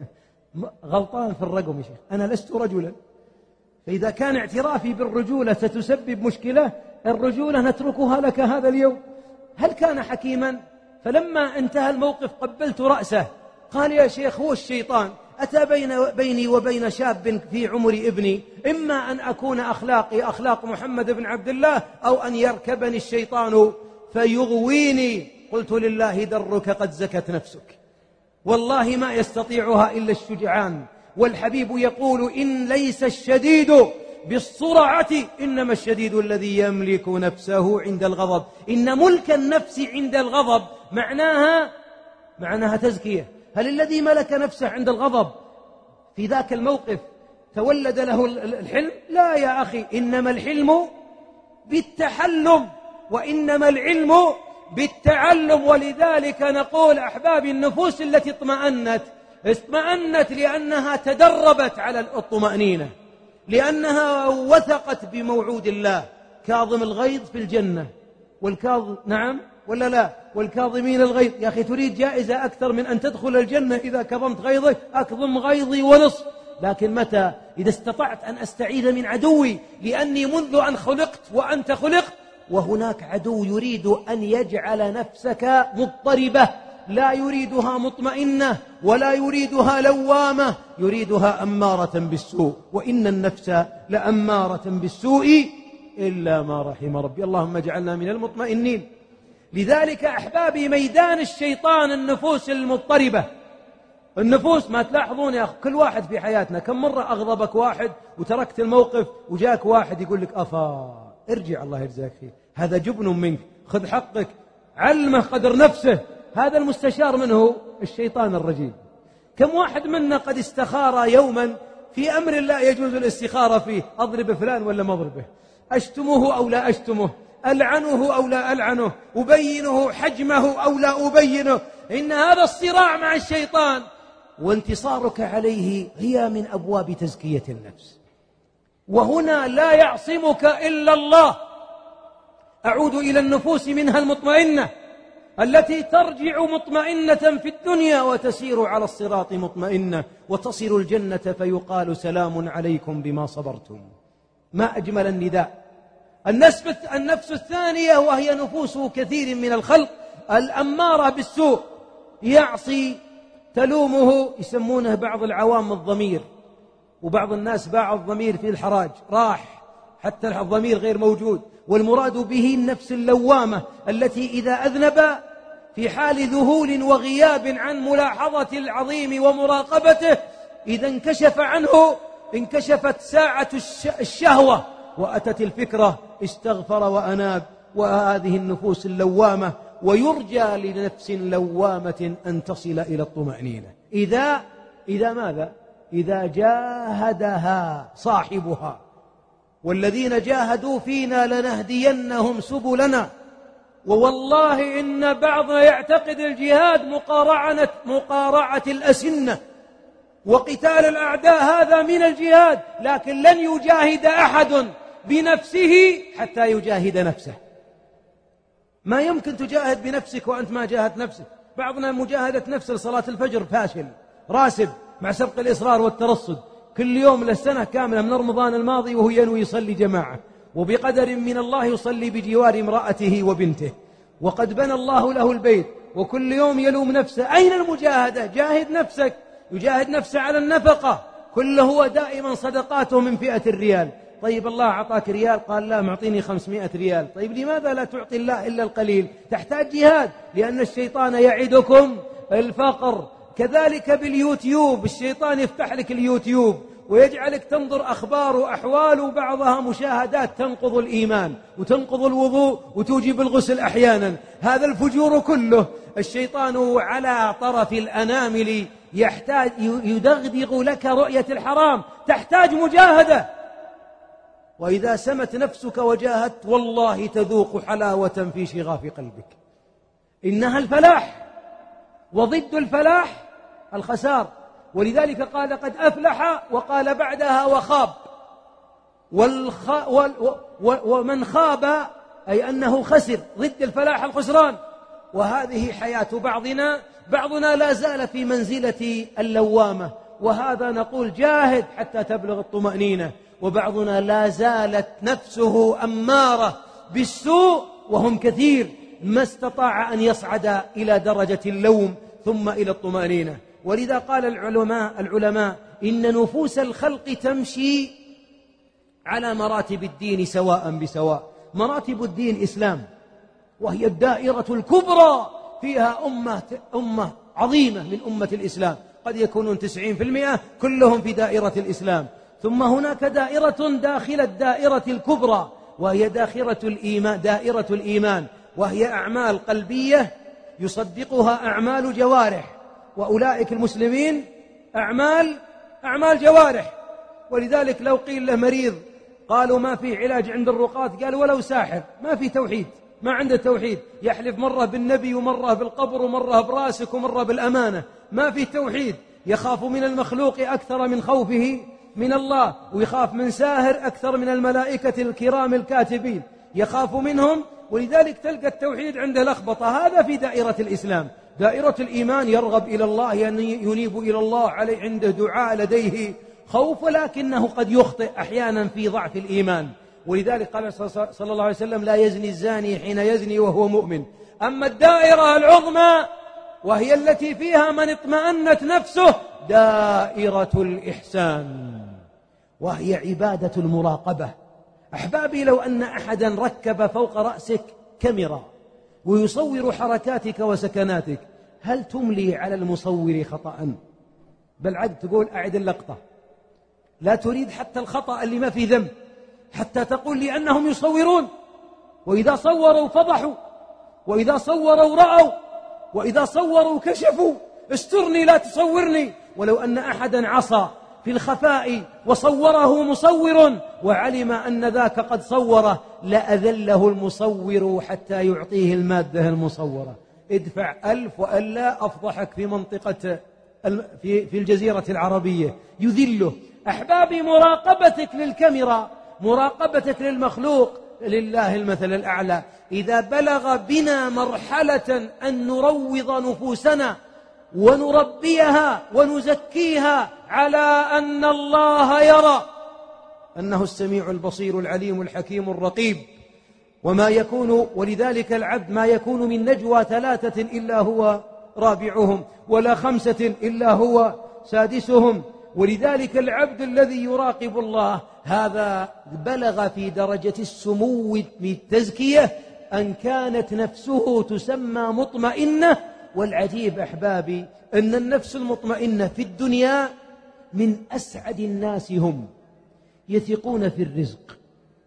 غلطان في الرقم يا شيخ، أنا لست رجلا. فإذا كان اعترافي بالرجولة ستسبب مشكلة، الرجولة نتركها لك هذا اليوم. هل كان حكيما؟ فلما انتهى الموقف قبلت رأسه. قال: يا شيخ هو الشيطان أتى بيني وبين شاب في عمر ابني، إما أن أكون أخلاقي أخلاق محمد بن عبد الله، أو أن يركبني الشيطان فيغويني. قلت: لله درك قد زكت نفسك، والله ما يستطيعها إلا الشجعان. والحبيب يقول: إن ليس الشديد بالصرعة إنما الشديد الذي يملك نفسه عند الغضب. إن ملك النفس عند الغضب معناها تزكية. هل الذي ملك نفسه عند الغضب في ذاك الموقف تولد له الحلم؟ لا يا أخي، إنما الحلم بالتحلم، وإنما العلم بالتعلم. ولذلك نقول أحبابي، النفوس التي اطمأنت لأنها تدربت على الطمأنينة، لأنها وثقت بموعود الله. كاظم الغيظ في الجنة، والكاظم، نعم ولا لا؟ والكاظمين الغيظ. يا أخي تريد جائزة أكثر من أن تدخل الجنة إذا كظمت غيظك؟ أكظم غيظي ونصف. لكن متى؟ إذا استطعت أن أستعيذ من عدوي، لأني منذ أن خلقت وأنت خلقت، وهناك عدو يريد أن يجعل نفسك مضطربة، لا يريدها مطمئنة ولا يريدها لوامة، يريدها أمارة بالسوء. وإن النفس لأمارة بالسوء إلا ما رحم ربي. اللهم اجعلنا من المطمئنين. لذلك أحبابي ميدان الشيطان النفوس المضطربة. النفوس ما تلاحظون يا أخي كل واحد في حياتنا كم مرة أغضبك واحد وتركت الموقف وجاك واحد يقول لك أفا ارجع الله يجزاك خير، هذا جبن منك، خذ حقك، علمه قدر نفسه. هذا المستشار من هو؟ الشيطان الرجيم. كم واحد منا قد استخار يوما في أمر لا يجوز الاستخارة فيه، أضرب فلان ولا ما أضربه، أشتمه أو لا أشتمه، ألعنه أو لا ألعنه، أبينه حجمه أو لا أبينه. إن هذا الصراع مع الشيطان وانتصارك عليه هي من أبواب تزكية النفس. وهنا لا يعصمك إلا الله. أعود إلى النفوس منها المطمئنة التي ترجع مطمئنة في الدنيا وتسير على الصراط مطمئنة وتصل الجنة فيقال سلام عليكم بما صبرتم. ما أجمل النداء. النفس الثانية وهي نفوس كثير من الخلق الأمارة بالسوء، يعصي تلومه، يسمونه بعض العوام الضمير، وبعض الناس باع الضمير في الحراج، راح حتى الضمير غير موجود. والمراد به النفس اللوامة التي إذا أذنب في حال ذهول وغياب عن ملاحظة العظيم ومراقبته، إذا انكشف عنه انكشفت ساعة الشهوة وأتت الفكرة استغفر وأناب. وهذه النفوس اللوامة، ويرجى لنفس لوامة أن تصل إلى الطمأنينة إذا ماذا؟ إذا جاهدها صاحبها. والذين جاهدوا فينا لنهدينهم سبلنا. ووالله إن بعضنا يعتقد الجهاد مقارعة الأسنة وقتال الأعداء، هذا من الجهاد، لكن لن يجاهد أحد بنفسه حتى يجاهد نفسه. ما يمكن تجاهد بنفسك وأنت ما جاهدت نفسك. بعضنا مجاهدة نفسه لصلاة الفجر فاشل راسب مع سبق الإصرار والترصد، كل يوم للسنة كاملة من رمضان الماضي وهو ينوي يصلي جماعة، وبقدر من الله يصلي بجوار امرأته وبنته، وقد بنى الله له البيت، وكل يوم يلوم نفسه. أين المجاهدة؟ جاهد نفسك. يجاهد نفسه على النفقة، كله هو دائما صدقاته من 100 ريال. طيب الله أعطاك ريال، قال لا معطيني 500 ريال. طيب لماذا لا تعطي الله إلا القليل؟ تحتاج جهاد، لأن الشيطان يعدكم الفقر. كذلك باليوتيوب، الشيطان يفتح لك اليوتيوب ويجعلك تنظر أخبار وأحوال، وبعضها مشاهدات تنقض الإيمان وتنقض الوضوء وتوجب الغسل أحيانا. هذا الفجور كله الشيطان على طرف الأنامل يحتاج يدغدغ لك رؤية الحرام، تحتاج مجاهدة. وإذا سمت نفسك وجاهدت والله تذوق حلاوة في شغاف قلبك. إنها الفلاح، وضد الفلاح الخسار. ولذلك قال قد أفلح، وقال بعدها وخاب. ومن خاب أي أنه خسر، ضد الفلاح الخسران. وهذه حياة بعضنا لا زال في منزلة اللوامة، وهذا نقول جاهد حتى تبلغ الطمأنينة. وبعضنا لا زالت نفسه أمارة بالسوء، وهم كثير، ما استطاع أن يصعد إلى درجة اللوم ثم إلى الطمأنينة. ولذا قال العلماء إن نفوس الخلق تمشي على مراتب الدين سواء بسواء. مراتب الدين إسلام، وهي الدائرة الكبرى، فيها أمة عظيمة من أمة الإسلام، قد يكونون 90% كلهم في دائرة الإسلام. ثم هناك دائرة داخل الدائرة الكبرى، وهي دائرة الإيمان، وهي أعمال قلبية يصدقها أعمال جوارح. وأولئك المسلمين أعمال جوارح. ولذلك لو قيل له مريض قالوا ما في علاج عند الرقاة، قال ولو ساحر، ما في توحيد، ما عنده توحيد، يحلف مرة بالنبي ومرة بالقبر ومرة براسك ومرة بالأمانة، ما في توحيد. يخاف من المخلوق أكثر من خوفه من الله، ويخاف من ساهر أكثر من الملائكة الكرام الكاتبين، يخاف منهم. ولذلك تلقى التوحيد عنده لخبطة. هذا في دائرة الإسلام. دائرة الإيمان يرغب إلى الله، ينيب إلى الله، عليه عنده دعاء، لديه خوف، ولكنه قد يخطئ أحيانا في ضعف الإيمان. ولذلك قال صلى الله عليه وسلم لا يزني الزاني حين يزني وهو مؤمن. أما الدائرة العظمى وهي التي فيها من اطمأنت نفسه، دائرة الإحسان، وهي عبادة المراقبة. أحبابي، لو أن أحدا ركب فوق رأسك كاميرا ويصور حركاتك وسكناتك، هل تملي على المصور خطأ؟ بل عد تقول أعد اللقطة، لا تريد حتى الخطأ اللي ما في ذنب، حتى تقول لي أنهم يصورون، وإذا صوروا فضحوا، وإذا صوروا رأوا، وإذا صوروا كشفوا، استرني لا تصورني. ولو أن أحدا عصى في الخفاء وصوره مصور وعلم أن ذاك قد صوره لأذله المصور حتى يعطيه المادة المصورة. ادفع 1000 وألا أفضحك في منطقة في الجزيرة العربية يذله. أحبابي، مراقبتك للكاميرا، مراقبتك للمخلوق، لله المثل الأعلى. إذا بلغ بنا مرحلة أن نروض نفوسنا ونربيها ونزكيها على أن الله يرى، أنه السميع البصير العليم الحكيم الرقيب، وما يكون، ولذلك العبد ما يكون من نجوى 3 إلا هو رابعهم، ولا 5 إلا هو سادسهم. ولذلك العبد الذي يراقب الله هذا بلغ في درجة السمو بالتزكية أن كانت نفسه تسمى مطمئنة. والعجيب أحبابي أن النفس المطمئنة في الدنيا من أسعد الناس، هم يثقون في الرزق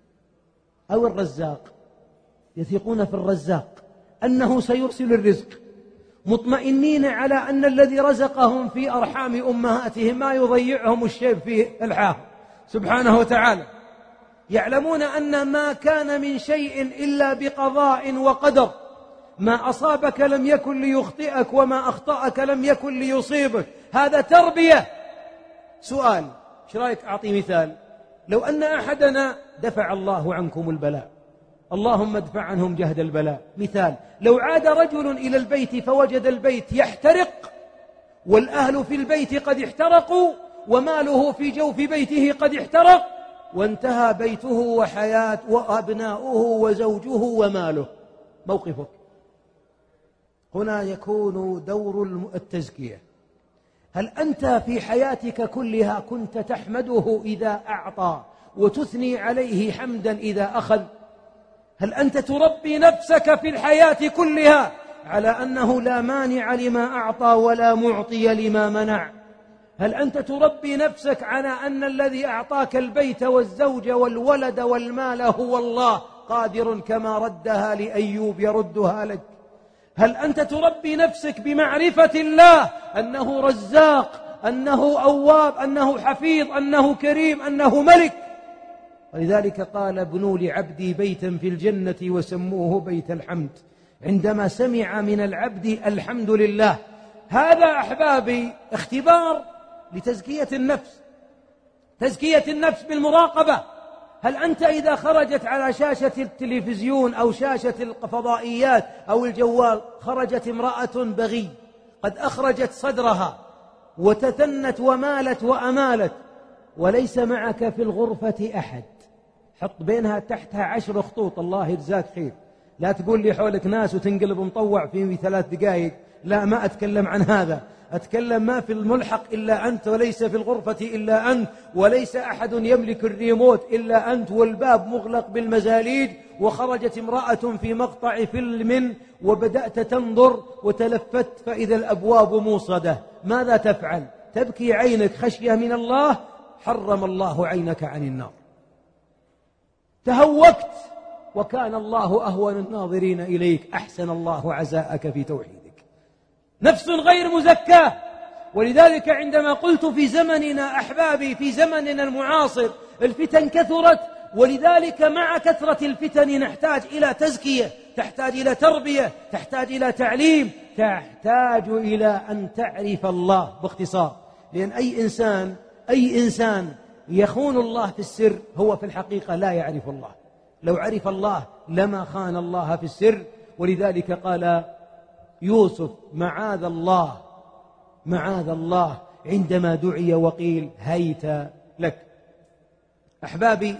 أو الرزاق، يثقون في الرزاق أنه سيرسل الرزق، مطمئنين على أن الذي رزقهم في أرحام أمهاتهم ما يضيعهم الشيب في الحاه سبحانه وتعالى. يعلمون أن ما كان من شيء إلا بقضاء وقدر، ما أصابك لم يكن ليخطئك، وما أخطأك لم يكن ليصيبك. هذا تربية. سؤال، ايش رايك أعطي مثال؟ لو أن أحدنا دفع الله عنكم البلاء، اللهم ادفع عنهم جهد البلاء. مثال، لو عاد رجل إلى البيت فوجد البيت يحترق، والأهل في البيت قد احترقوا، وماله في جوف بيته قد احترق، وانتهى بيته وحياة وأبناؤه وزوجه وماله، موقفك؟ هنا يكون دور التزكية. هل أنت في حياتك كلها كنت تحمده إذا أعطى وتثني عليه حمدا إذا أخذ؟ هل أنت تربي نفسك في الحياة كلها على أنه لا مانع لما أعطى ولا معطي لما منع؟ هل أنت تربي نفسك على أن الذي أعطاك البيت والزوج والولد والمال هو الله قادر كما ردها لأيوب يردها لك؟ هل أنت تربي نفسك بمعرفة الله أنه رزاق، أنه أواب، أنه حفيظ، أنه كريم، أنه ملك؟ ولذلك قال ابنوا لعبدي بيتا في الجنة وسموه بيت الحمد، عندما سمع من العبد الحمد لله. هذا أحبابي اختبار لتزكية النفس، تزكية النفس بالمراقبة. هل أنت إذا خرجت على شاشة التلفزيون أو شاشة الفضائيات أو الجوال خرجت امرأة بغي قد أخرجت صدرها وتثنت ومالت وأمالت وليس معك في الغرفة أحد، حط بينها تحتها 10 خطوط، الله يجزاك خير، لا تقول لي حولك ناس وتنقلب مطوع في 3 دقائق، لا، ما أتكلم عن هذا، أتكلم ما في الملحق إلا أنت، وليس في الغرفة إلا أنت، وليس أحد يملك الريموت إلا أنت، والباب مغلق بالمزاليج، وخرجت امرأة في مقطع فيلم وبدأت تنظر وتلفت فإذا الأبواب موصدة، ماذا تفعل؟ تبكي عينك خشية من الله؟ حرم الله عينك عن النار. تهوكت وكان الله أهون الناظرين إليك، أحسن الله عزاءك في توحيدك. نفس غير مزكاة. ولذلك عندما قلت في زمننا أحبابي، في زمننا المعاصر الفتن كثرت، ولذلك مع كثرة الفتن نحتاج إلى تزكية، تحتاج إلى تربية، تحتاج إلى تعليم، تحتاج إلى أن تعرف الله باختصار. لأن أي إنسان يخون الله في السر هو في الحقيقة لا يعرف الله. لو عرف الله لما خان الله في السر. ولذلك قال يوسف معاذ الله معاذ الله عندما دعي وقيل هيت لك. أحبابي،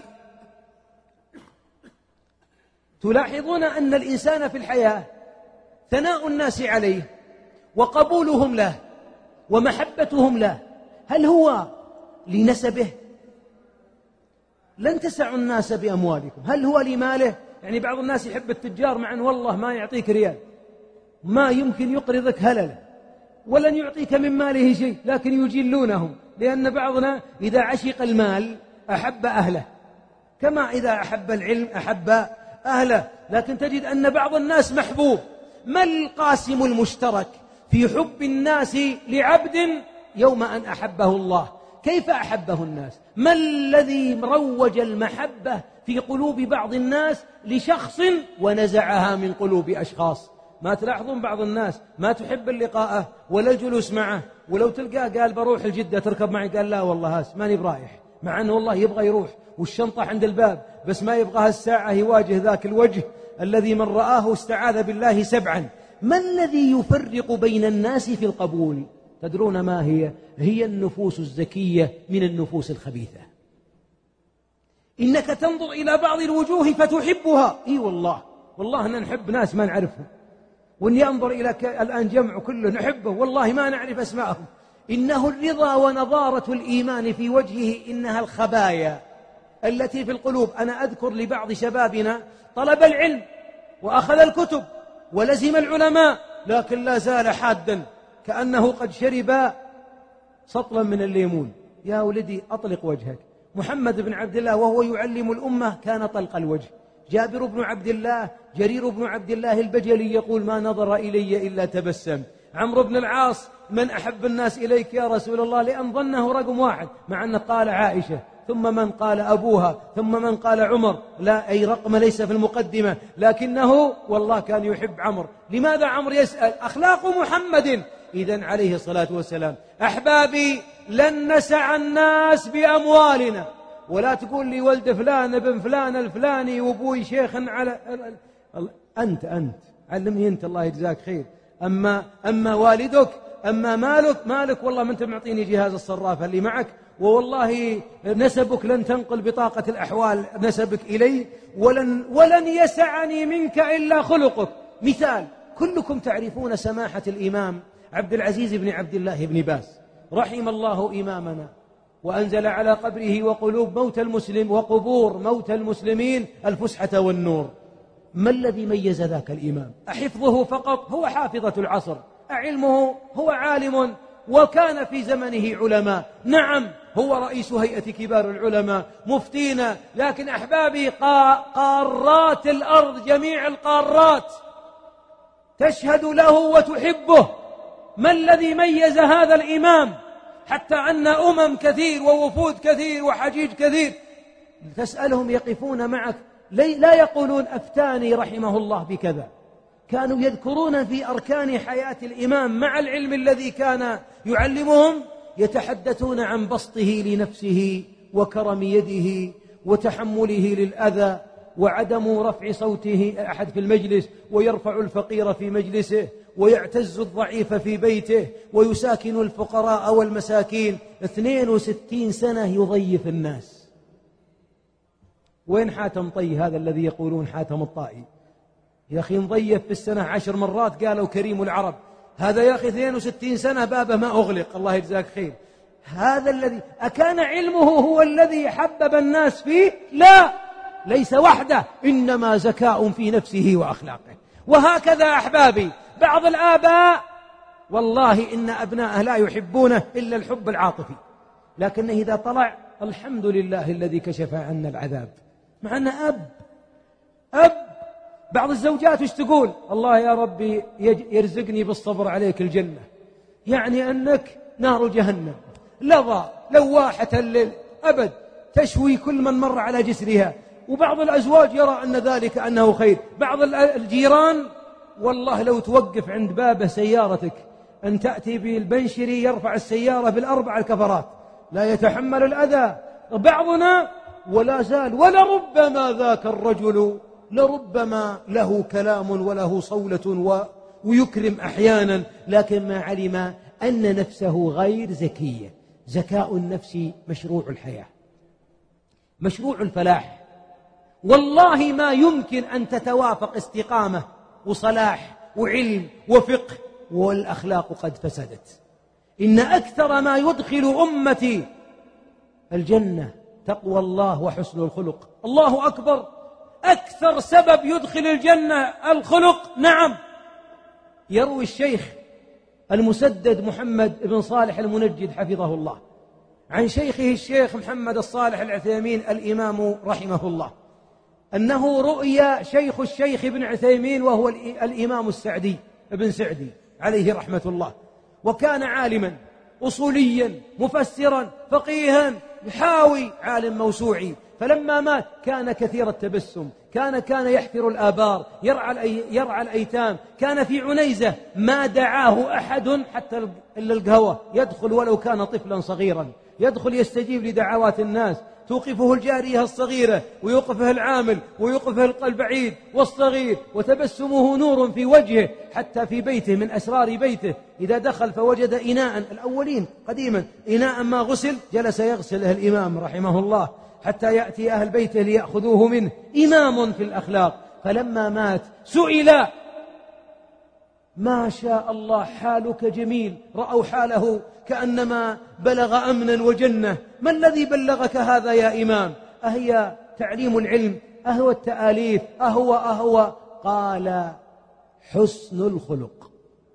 تلاحظون أن الإنسان في الحياة ثناء الناس عليه وقبولهم له ومحبتهم له، هل هو لنسبه؟ لن تسعوا الناس بأموالكم. هل هو لماله؟ يعني بعض الناس يحب التجار مع أن والله ما يعطيك ريال، ما يمكن يقرضك هللة، ولن يعطيك من ماله شيء، لكن يجلونهم، لأن بعضنا إذا عشق المال أحب أهله، كما إذا أحب العلم أحب أهله. لكن تجد أن بعض الناس محبوب. ما القاسم المشترك في حب الناس لعبد يوم أن أحبه الله؟ كيف أحبه الناس؟ ما الذي روج المحبة في قلوب بعض الناس لشخص ونزعها من قلوب أشخاص؟ ما تلاحظون بعض الناس ما تحب اللقاء ولا الجلوس معه، ولو تلقاه قال بروح الجدة تركب معي، قال لا والله ماني برايح، مع أنه والله يبغى يروح والشنطة عند الباب، بس ما يبغى هالساعة يواجه ذاك الوجه الذي من رآه استعاذ بالله 7. ما الذي يفرق بين الناس في القبول؟ تدرون ما هي؟ هي النفوس الزكية من النفوس الخبيثة. إنك تنظر إلى بعض الوجوه فتحبها، إي والله أننا نحب ناس ما نعرفهم، وإني أنظر إلى الآن جمع كله نحبه والله ما نعرف أسماءهم. إنه الرضا ونضارة الإيمان في وجهه، إنها الخبايا التي في القلوب. أنا أذكر لبعض شبابنا طلب العلم وأخذ الكتب ولزم العلماء، لكن لا زال حادا كأنه قد شرب سطلا من الليمون. يا ولدي أطلق وجهك. محمد بن عبد الله وهو يعلم الأمة كان طلق الوجه. جابر بن عبد الله، جرير بن عبد الله البجلي يقول ما نظر إلي إلا تبسم. عمرو بن العاص من أحب الناس إليك يا رسول الله؟ لأن ظنه رقم 1، مع أنه قال عائشة، ثم من قال أبوها، ثم من قال عمر، لا أي رقم ليس في المقدمة، لكنه والله كان يحب عمرو. لماذا عمرو يسأل؟ أخلاق محمد. إذن عليه الصلاة والسلام. أحبابي لن نسع الناس بأموالنا، ولا تقول لي ولد فلان ابن فلان الفلاني وابوي شيخ على أنت علمني أنت الله يجزاك خير. أما والدك، أما مالك والله ما أنت معطيني جهاز الصرافة اللي معك، ووالله نسبك لن تنقل بطاقة الأحوال نسبك إلي، ولن يسعني منك إلا خلقك. مثال، كلكم تعرفون سماحة الإمام عبد العزيز بن عبد الله بن باز رحم الله إمامنا، وأنزل على قبره وقلوب موتى المسلم وقبور موتى المسلمين الفسحة والنور. ما الذي ميز ذاك الإمام؟ أحفظه فقط؟ هو حافظة العصر. أعلمه؟ هو عالم، وكان في زمنه علماء. نعم هو رئيس هيئة كبار العلماء، مفتينا، لكن أحبابي قارات الأرض، جميع القارات تشهد له وتحبه. ما الذي ميز هذا الإمام؟ حتى أن أمم كثير ووفود كثير وحجيج كثير تسألهم يقفون معك لا يقولون أفتاني رحمه الله بكذا، كانوا يذكرون في أركان حياة الإمام مع العلم الذي كان يعلمهم، يتحدثون عن بسطه لنفسه وكرم يده وتحمله للأذى وعدم رفع صوته أحد في المجلس، ويرفع الفقير في مجلسه، ويعتز الضعيف في بيته، ويساكن الفقراء والمساكين. 62 سنة يضيف الناس. وين حاتم طي هذا الذي يقولون حاتم الطائي؟ يا أخي نضيف في السنة 10 مرات قالوا كريم العرب. هذا يا أخي 62 سنة بابه ما أغلق، الله يجزاك خير. هذا الذي أكان علمه هو الذي حبب الناس فيه؟ لا، ليس وحده، إنما زكاء في نفسه وأخلاقه. وهكذا أحبابي بعض الآباء والله إن أبناءه لا يحبونه إلا الحب العاطفي، لكنه إذا طلع الحمد لله الذي كشف عنا العذاب. مع أن أب بعض الزوجات ايش تقول؟ الله يا ربي يرزقني بالصبر عليك الجنة، يعني أنك نار جهنم لظى لواحة أبد تشوي كل من مر على جسرها. وبعض الأزواج يرى أن ذلك أنه خير. بعض الجيران والله لو توقف عند بابه سيارتك أن تأتي بالبنشري يرفع السيارة ب4 الكفرات، لا يتحمل الأذى. بعضنا ولا زال، ولربما ذاك الرجل لربما له كلام وله صولة ويكرم أحيانا، لكن ما علم أن نفسه غير زكية. زكاء النفس مشروع الحياة، مشروع الفلاح. والله ما يمكن أن تتوافق استقامة وصلاح وعلم وفقه والأخلاق قد فسدت. إن أكثر ما يدخل أمتي الجنة تقوى الله وحسن الخلق. الله أكبر، أكثر سبب يدخل الجنة الخلق. نعم. يروي الشيخ المسدد محمد بن صالح المنجد حفظه الله عن شيخه الشيخ محمد الصالح العثيمين الإمام رحمه الله أنه رؤيا شيخ الشيخ ابن عثيمين وهو الإمام السعدي ابن سعدي عليه رحمة الله، وكان عالما أصوليا مفسرا فقيها يحاوي عالم موسوعي. فلما مات كان كثير التبسم، كان يحفر الآبار، يرعى الأيتام، كان في عنيزة ما دعاه أحد حتى إلا القهوة، يدخل ولو كان طفلا صغيرا، يدخل يستجيب لدعوات الناس، توقفه الجارية الصغيرة ويوقفه العامل ويوقفه البعيد والصغير، وتبسمه نور في وجهه. حتى في بيته من أسرار بيته إذا دخل فوجد إناء، الأولين قديما إناء ما غسل جلس يغسله الإمام رحمه الله حتى يأتي أهل بيته ليأخذوه منه، إمام في الأخلاق. فلما مات سئل: ما شاء الله حالك جميل، رأوا حاله كأنما بلغ أمنا وجنة، ما الذي بلغك هذا يا إمام؟ أهي تعليم العلم؟ أهو التآليف؟ أهو؟ قال: حسن الخلق.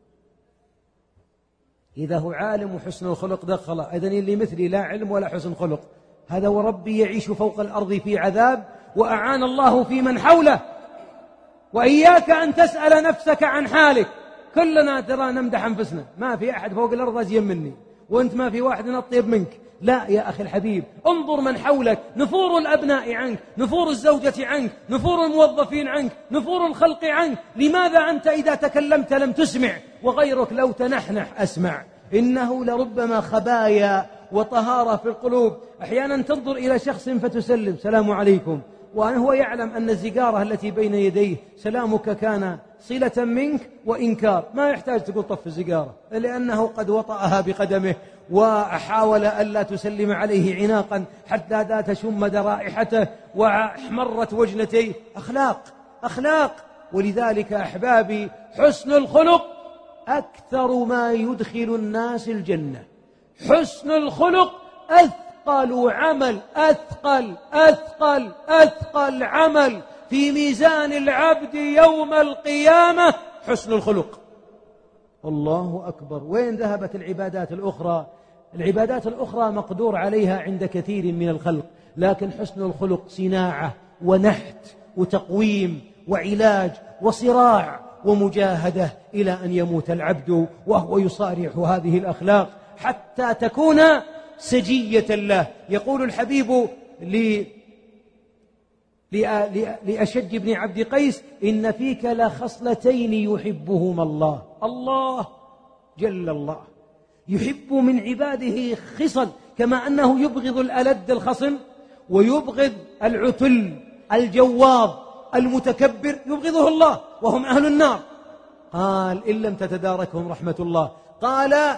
إذا هو عالم وحسن الخلق دخل، إذن اللي مثلي لا علم ولا حسن خلق، هذا وربي يعيش فوق الأرض في عذاب، وأعان الله في من حوله. وإياك أن تسأل نفسك عن حالك، كلنا ترى نمدح أنفسنا، ما في أحد فوق الأرض أزين مني، وأنت ما في واحد أطيب منك. لا يا أخي الحبيب، انظر من حولك، نفور الأبناء عنك، نفور الزوجة عنك، نفور الموظفين عنك، نفور الخلق عنك. لماذا أنت إذا تكلمت لم تسمع، وغيرك لو تنحنح أسمع؟ إنه لربما خبايا وطهارة في القلوب. أحيانا تنظر إلى شخص فتسلم: سلام عليكم، وهو يعلم أن الزجارة التي بين يديه سلامك كان صلة منك وإنكار، ما يحتاج تقول طف الزجارة، لأنه قد وطأها بقدمه وحاول ألا تسلم عليه عناقا حتى لا تشم رائحته واحمرت وجنتيه. أخلاق. ولذلك أحبابي، حسن الخلق أكثر ما يدخل الناس الجنة. حسن الخلق أثقل عمل، أثقل عمل في ميزان العبد يوم القيامة، حسن الخلق. الله أكبر. وين ذهبت العبادات الأخرى؟ العبادات الأخرى مقدور عليها عند كثير من الخلق، لكن حسن الخلق صناعة ونحت وتقويم وعلاج وصراع ومجاهدة إلى أن يموت العبد وهو يصارح هذه الأخلاق حتى تكون سجية له. يقول الحبيب لأشج بن عبد قيس: إن فيك لخصلتين يحبهما الله جل الله، يحب من عباده خصل، كما أنه يبغض الألد الخصم ويبغض العتل الجواظ المتكبر، يبغضه الله وهم أهل النار. قال: إن لم تتداركهم رحمة الله. قال: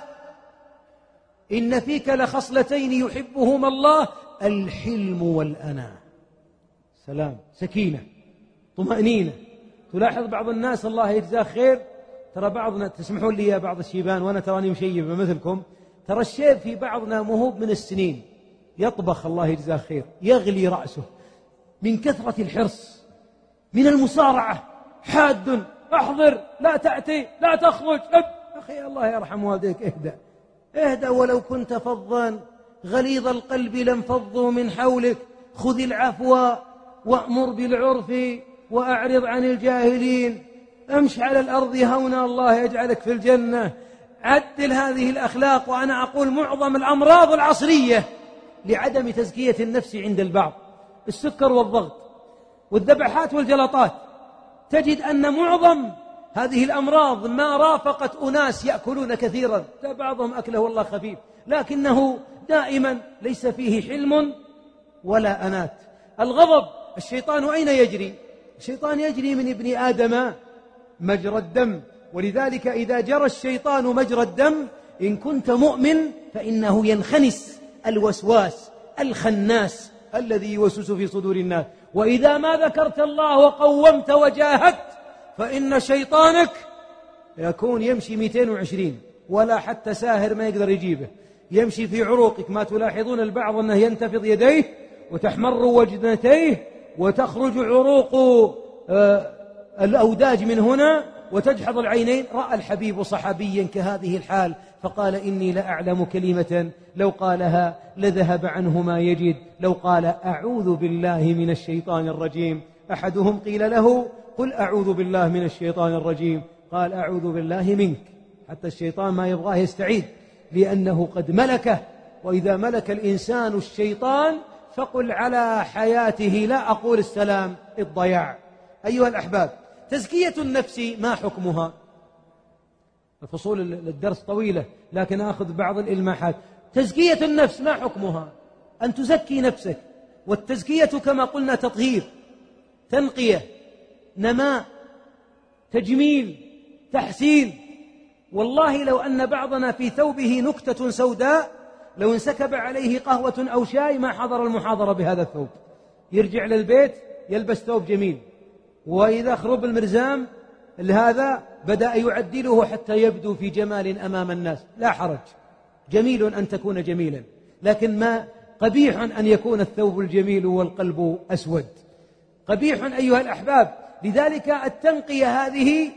إن فيك لخصلتين يحبهما الله: الحلم والأناة. سلام، سكينة، طمأنينة. تلاحظ بعض الناس الله يجزاه خير، ترى بعضنا، تسمحون لي يا بعض الشيبان وأنا تراني مشيب مثلكم، ترى الشيب في بعضنا مهوب من السنين، يطبخ الله يجزاه خير، يغلي رأسه من كثرة الحرص، من المصارعة، حاد، احضر، لا تأتي، لا تخرج. أخي الله يرحم والديك، اهدأ ولو كنت فظا غليظ القلب لانفضوا من حولك. خذ العفو وأمر بالعرف وأعرض عن الجاهلين. امش على الأرض هونا، الله يجعلك في الجنة. عدل هذه الأخلاق. وأنا أقول معظم الأمراض العصرية لعدم تزكية النفس عند البعض، السكر والضغط والذبحات والجلطات. تجد أن معظم هذه الأمراض ما رافقت أناس يأكلون كثيرا، بعضهم أكله والله خفيف، لكنه دائما ليس فيه حلم ولا أنات. الغضب، الشيطان أين يجري؟ الشيطان يجري من ابن آدم مجرى الدم، ولذلك إذا جرى الشيطان مجرى الدم إن كنت مؤمن فإنه ينخنس الوسواس الخناس الذي يوسوس في صدور الناس. وإذا ما ذكرت الله وقومت وجاهدت فإن شيطانك يكون يمشي 220 ولا حتى ساهر ما يقدر يجيبه، يمشي في عروقك. ما تلاحظون البعض أنه ينتفض يديه وتحمر وجنتيه وتخرج عروق الأوداج من هنا وتجحظ العينين. رأى الحبيب صحابيا كهذه الحال فقال إني لأعلم كلمة لو قالها لذهب عنه ما يجد، لو قال أعوذ بالله من الشيطان الرجيم. أحدهم قيل له قل أعوذ بالله من الشيطان الرجيم، قال أعوذ بالله منك، حتى الشيطان ما يبغاه يستعيد لأنه قد ملكه. وإذا ملك الإنسان الشيطان فقل على حياته لا أقول السلام الضياع. أيها الأحباب، تزكية النفس ما حكمها؟ الفصول الدرس طويلة لكن أخذ بعض الإلماحات. تزكية النفس ما حكمها؟ أن تزكي نفسك، والتزكية كما قلنا تطهير، تنقية، نماء، تجميل، تحسين. والله لو أن بعضنا في ثوبه نكتة سوداء لو انسكب عليه قهوة أو شاي ما حضر المحاضرة بهذا الثوب، يرجع للبيت يلبس ثوب جميل، وإذا خرب المرزام لهذا بدأ يعدله حتى يبدو في جمال أمام الناس. لا حرج، جميل أن تكون جميلا، لكن ما قبيح أن يكون الثوب الجميل والقلب أسود، قبيح أيها الأحباب. لذلك التنقية هذه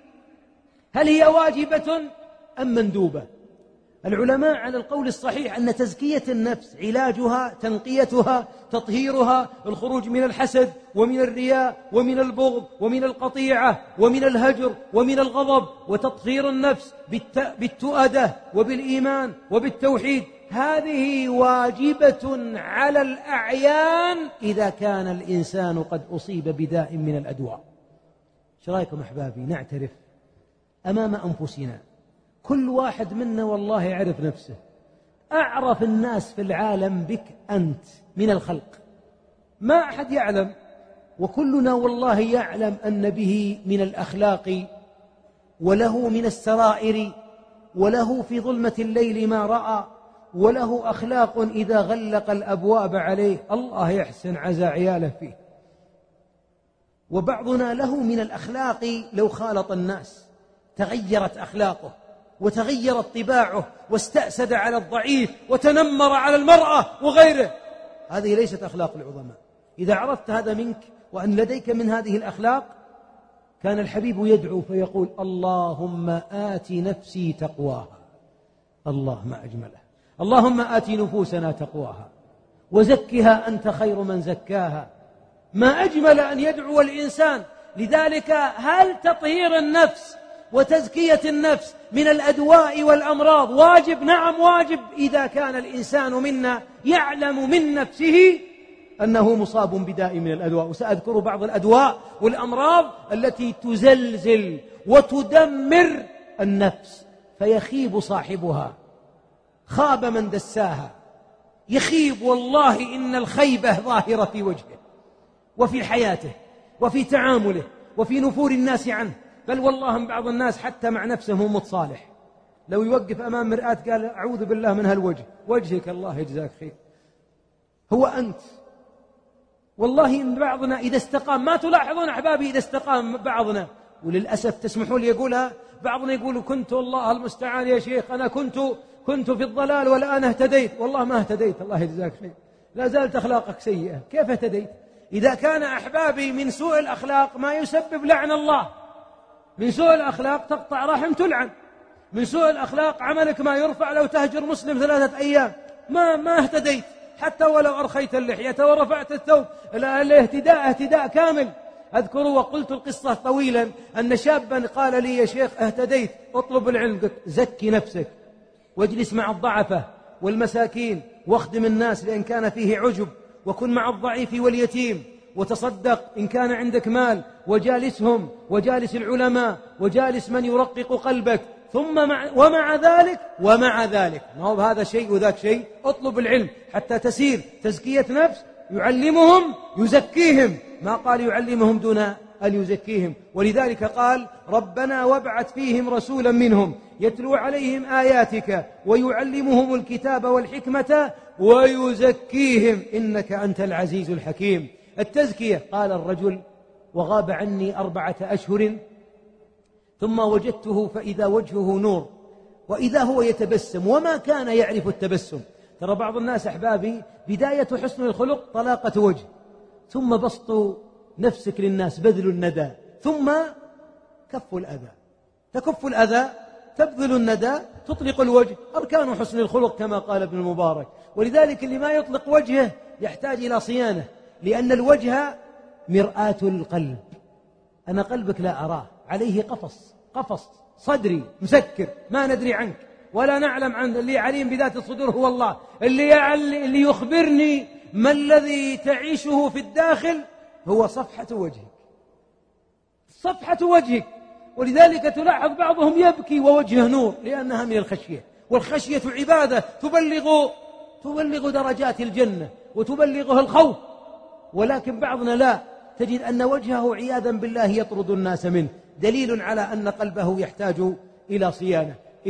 هل هي واجبة أم مندوبة؟ العلماء على القول الصحيح أن تزكية النفس علاجها تنقيتها تطهيرها، الخروج من الحسد ومن الرياء ومن البغض ومن القطيعة ومن الهجر ومن الغضب، وتطهير النفس بالتؤدة وبالإيمان وبالتوحيد. هذه واجبة على الأعيان إذا كان الإنسان قد أصيب بداء من الأدواء. ايش رأيكم أحبابي؟ نعترف أمام أنفسنا، كل واحد منا والله يعرف نفسه. أعرف الناس في العالم بك أنت من الخلق، ما أحد يعلم، وكلنا والله يعلم أن به من الأخلاق وله من السرائر، وله في ظلمة الليل ما رأى، وله أخلاق إذا غلق الأبواب عليه الله يحسن عزا عياله فيه. وبعضنا له من الأخلاق لو خالط الناس تغيرت أخلاقه وتغيرت طباعه واستأسد على الضعيف وتنمر على المرأة وغيره. هذه ليست أخلاق العظماء. إذا عرفت هذا منك وأن لديك من هذه الأخلاق كان الحبيب يدعو فيقول اللهم آت نفسي تقواها. الله ما أجملها. اللهم آت نفوسنا تقواها وزكها أنت خير من زكاها. ما أجمل أن يدعو الإنسان. لذلك هل تطهير النفس وتزكية النفس من الأدواء والأمراض واجب؟ نعم واجب، إذا كان الإنسان منا يعلم من نفسه أنه مصاب بداء من الأدواء. وسأذكر بعض الأدواء والأمراض التي تزلزل وتدمر النفس فيخيب صاحبها. خاب من دساها، يخيب والله إن الخيبة ظاهرة في وجهه وفي حياته وفي تعامله وفي نفور الناس عنه. بل والله بعض الناس حتى مع نفسه هو متصالح، لو يوقف أمام مرآة قال أعوذ بالله من هالوجه، وجهك الله يجزاك خير، هو أنت. والله إن بعضنا إذا استقام، ما تلاحظون أحبابي إذا استقام بعضنا، وللأسف تسمحوا لي يقولها، بعضنا يقول كنت الله المستعان يا شيخ أنا كنت في الضلال والآن اهتديت. والله ما اهتديت، الله يجزاك خير، لا زالت أخلاقك سيئة. كيف اهتديت؟ إذا كان أحبابي من سوء الأخلاق ما يسبب لعن الله، من سوء الأخلاق تقطع رحم تلعن، من سوء الأخلاق عملك ما يرفع لو تهجر مسلم 3 أيام، ما اهتديت حتى ولو أرخيت اللحية ورفعت الثوب. الاهتداء اهتداء كامل. أذكر وقلت القصة طويلا أن شابا قال لي يا شيخ اهتديت، اطلب العلم. قلت زكي نفسك واجلس مع الضعفة والمساكين واخدم الناس لأن كان فيه عجب، وكن مع الضعيف واليتيم وتصدق إن كان عندك مال، وجالسهم وجالس العلماء وجالس من يرقق قلبك. ثم ومع ذلك ما هو هذا شيء وذاك شيء، اطلب العلم حتى تسير تزكية نفس. يعلمهم يزكيهم، ما قال يعلمهم دون أن يزكيهم. ولذلك قال ربنا وابعث فيهم رسولا منهم يتلو عليهم آياتك ويعلمهم الكتاب والحكمة ويزكيهم إنك أنت العزيز الحكيم. التزكية قال الرجل وغاب عني 4 أشهر ثم وجدته فإذا وجهه نور وإذا هو يتبسم وما كان يعرف التبسم. ترى بعض الناس أحبابي بداية حسن الخلق طلاقة وجه، ثم بسط نفسك للناس، بذل الندى، ثم كف الأذى. تكف الأذى، تبذل الندى، تطلق الوجه، أركان حسن الخلق كما قال ابن المبارك. ولذلك اللي ما يطلق وجهه يحتاج إلى صيانة، لأن الوجه مرآة القلب. أنا قلبك لا أراه، عليه قفص صدري مسكر، ما ندري عنك ولا نعلم عنه. اللي عليم بذات الصدور هو الله. اللي يخبرني ما الذي تعيشه في الداخل هو صفحة وجهك. ولذلك تلاحظ بعضهم يبكي ووجهه نور، لأنها من الخشية، والخشية عبادة تبلغ درجات الجنة وتبلغه الخوف. ولكن بعضنا لا، تجد أن وجهه عياذا بالله يطرد الناس منه، دليل على أن قلبه يحتاج إلى صيانة.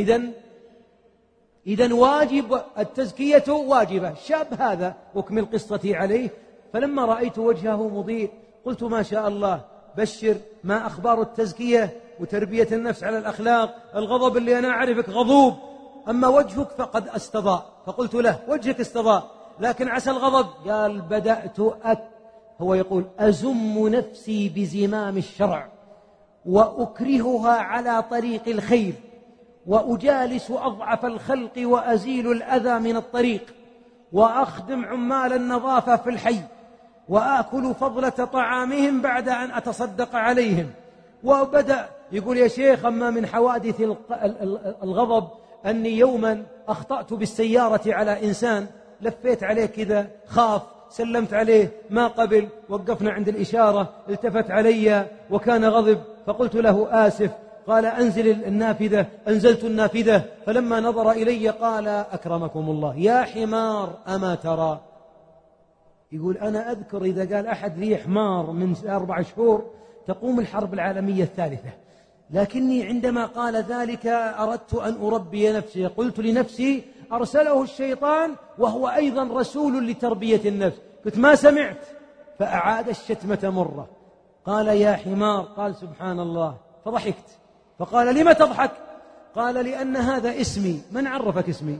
إذن واجب التزكية واجبة. الشاب هذا أكمل قصتي عليه، فلما رأيت وجهه مضيء قلت ما شاء الله، بشر، ما أخبار التزكية وتربية النفس على الأخلاق؟ الغضب اللي أنا أعرفك غضوب، أما وجهك فقد استضاء. فقلت له وجهك استضاء، لكن عسى الغضب. قال بدأت هو يقول أزم نفسي بزمام الشرع وأكرهها على طريق الخير، وأجالس أضعف الخلق وأزيل الأذى من الطريق، وأخدم عمال النظافة في الحي، وآكل فضلة طعامهم بعد أن أتصدق عليهم. وبدأ يقول يا شيخ، أما من حوادث الغضب أني يوما أخطأت بالسيارة على إنسان، لفيت عليه كذا، خاف، سلمت عليه ما قبل، وقفنا عند الإشارة، التفت علي وكان غضب، فقلت له آسف. قال أنزل النافذة، أنزلت النافذة، فلما نظر إلي قال أكرمكم الله يا حمار أما ترى. يقول أنا أذكر إذا قال أحد لي حمار من 4 شهور تقوم الحرب العالمية الثالثة، لكني عندما قال ذلك أردت أن أربي نفسي. قلت لنفسي أرسله الشيطان وهو أيضا رسول لتربية النفس. قلت ما سمعت، فأعاد الشتمة مرة، قال يا حمار، قال سبحان الله، فضحكت. فقال لما تضحك؟ قال لأن هذا اسمي. من عرفك اسمي؟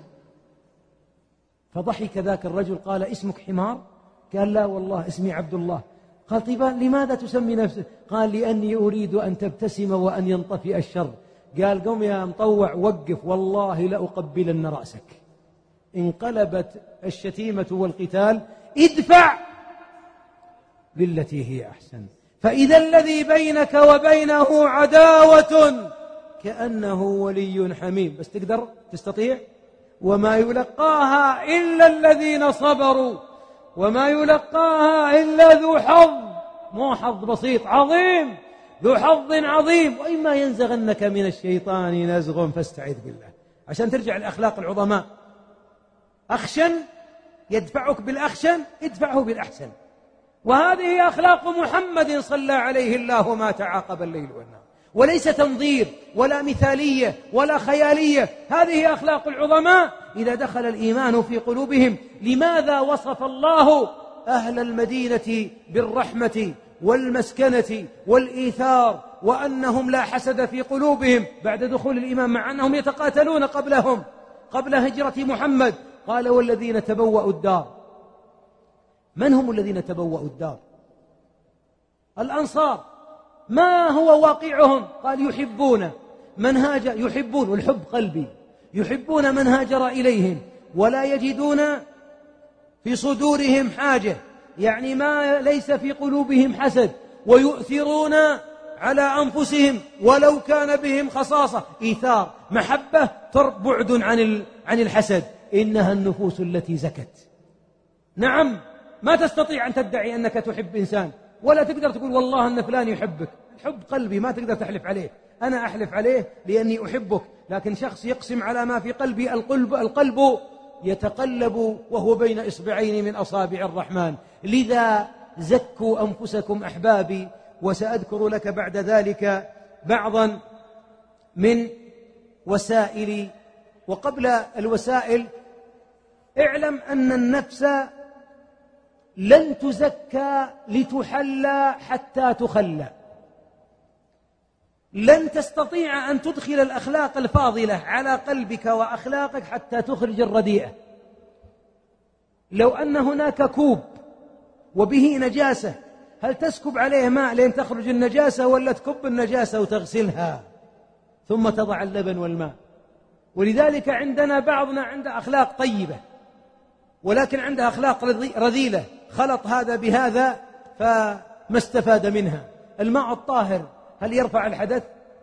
فضحك ذاك الرجل، قال اسمك حمار؟ قال لا والله اسمي عبد الله. قال طيب لماذا تسمي نفسك؟ قال لأني أريد أن تبتسم وأن ينطفئ الشر. قال قم يا مطوع وقف، والله لأقبلن رأسك. انقلبت الشتيمة والقتال، ادفع بالتي هي أحسن، فإذا الذي بينك وبينه عداوة كأنه ولي حميم. بس تقدر تستطيع. وما يلقاها إلا الذين صبروا وما يلقاها إلا ذو حظ، مو حظ بسيط، عظيم، ذو حظ عظيم. وإما ينزغنك من الشيطان نزغ فاستعذ بالله. عشان ترجع الأخلاق العظماء، أخشن يدفعك بالأخشن، ادفعه بالأحسن. وهذه أخلاق محمد صلى عليه الله ما تعاقب الليل والنهار، وليس تنظير ولا مثالية ولا خيالية. هذه أخلاق العظماء إذا دخل الإيمان في قلوبهم. لماذا وصف الله أهل المدينة بالرحمة والمسكنة والإيثار وأنهم لا حسد في قلوبهم بعد دخول الإيمان، مع أنهم يتقاتلون قبل هجرة محمد؟ قال والذين تبوأوا الدار. من هم الذين تبوأوا الدار؟ الأنصار. ما هو واقعهم؟ قال يحبون من هاجر، يحبون، والحب قلبي، يحبون من هاجر إليهم ولا يجدون في صدورهم حاجة، يعني ما ليس في قلوبهم حسد، ويؤثرون على أنفسهم ولو كان بهم خصاصة. إيثار، محبة، بعد عن الحسد. إنها النفوس التي زكت. نعم، ما تستطيع أن تدعي أنك تحب إنسان، ولا تقدر تقول والله أن فلان يحبك. الحب قلبي، ما تقدر تحلف عليه. أنا أحلف عليه لأني أحبك، لكن شخص يقسم على ما في قلبي، القلب يتقلب وهو بين إصبعين من أصابع الرحمن. لذا زكوا أنفسكم أحبابي. وسأذكر لك بعد ذلك بعضا من وسائل. وقبل الوسائل اعلم أن النفس لن تزكى لتحلى حتى تخلى. لن تستطيع أن تدخل الأخلاق الفاضلة على قلبك وأخلاقك حتى تخرج الرديئة. لو أن هناك كوب وبه نجاسة، هل تسكب عليه ماء لين تخرج النجاسة ولا تكب النجاسة وتغسلها ثم تضع اللبن والماء؟ ولذلك عندنا بعضنا عنده أخلاق طيبة ولكن عنده أخلاق رذيلة، خلط هذا بهذا فما استفاد منها. الماء الطاهر هل يرفع الحدث؟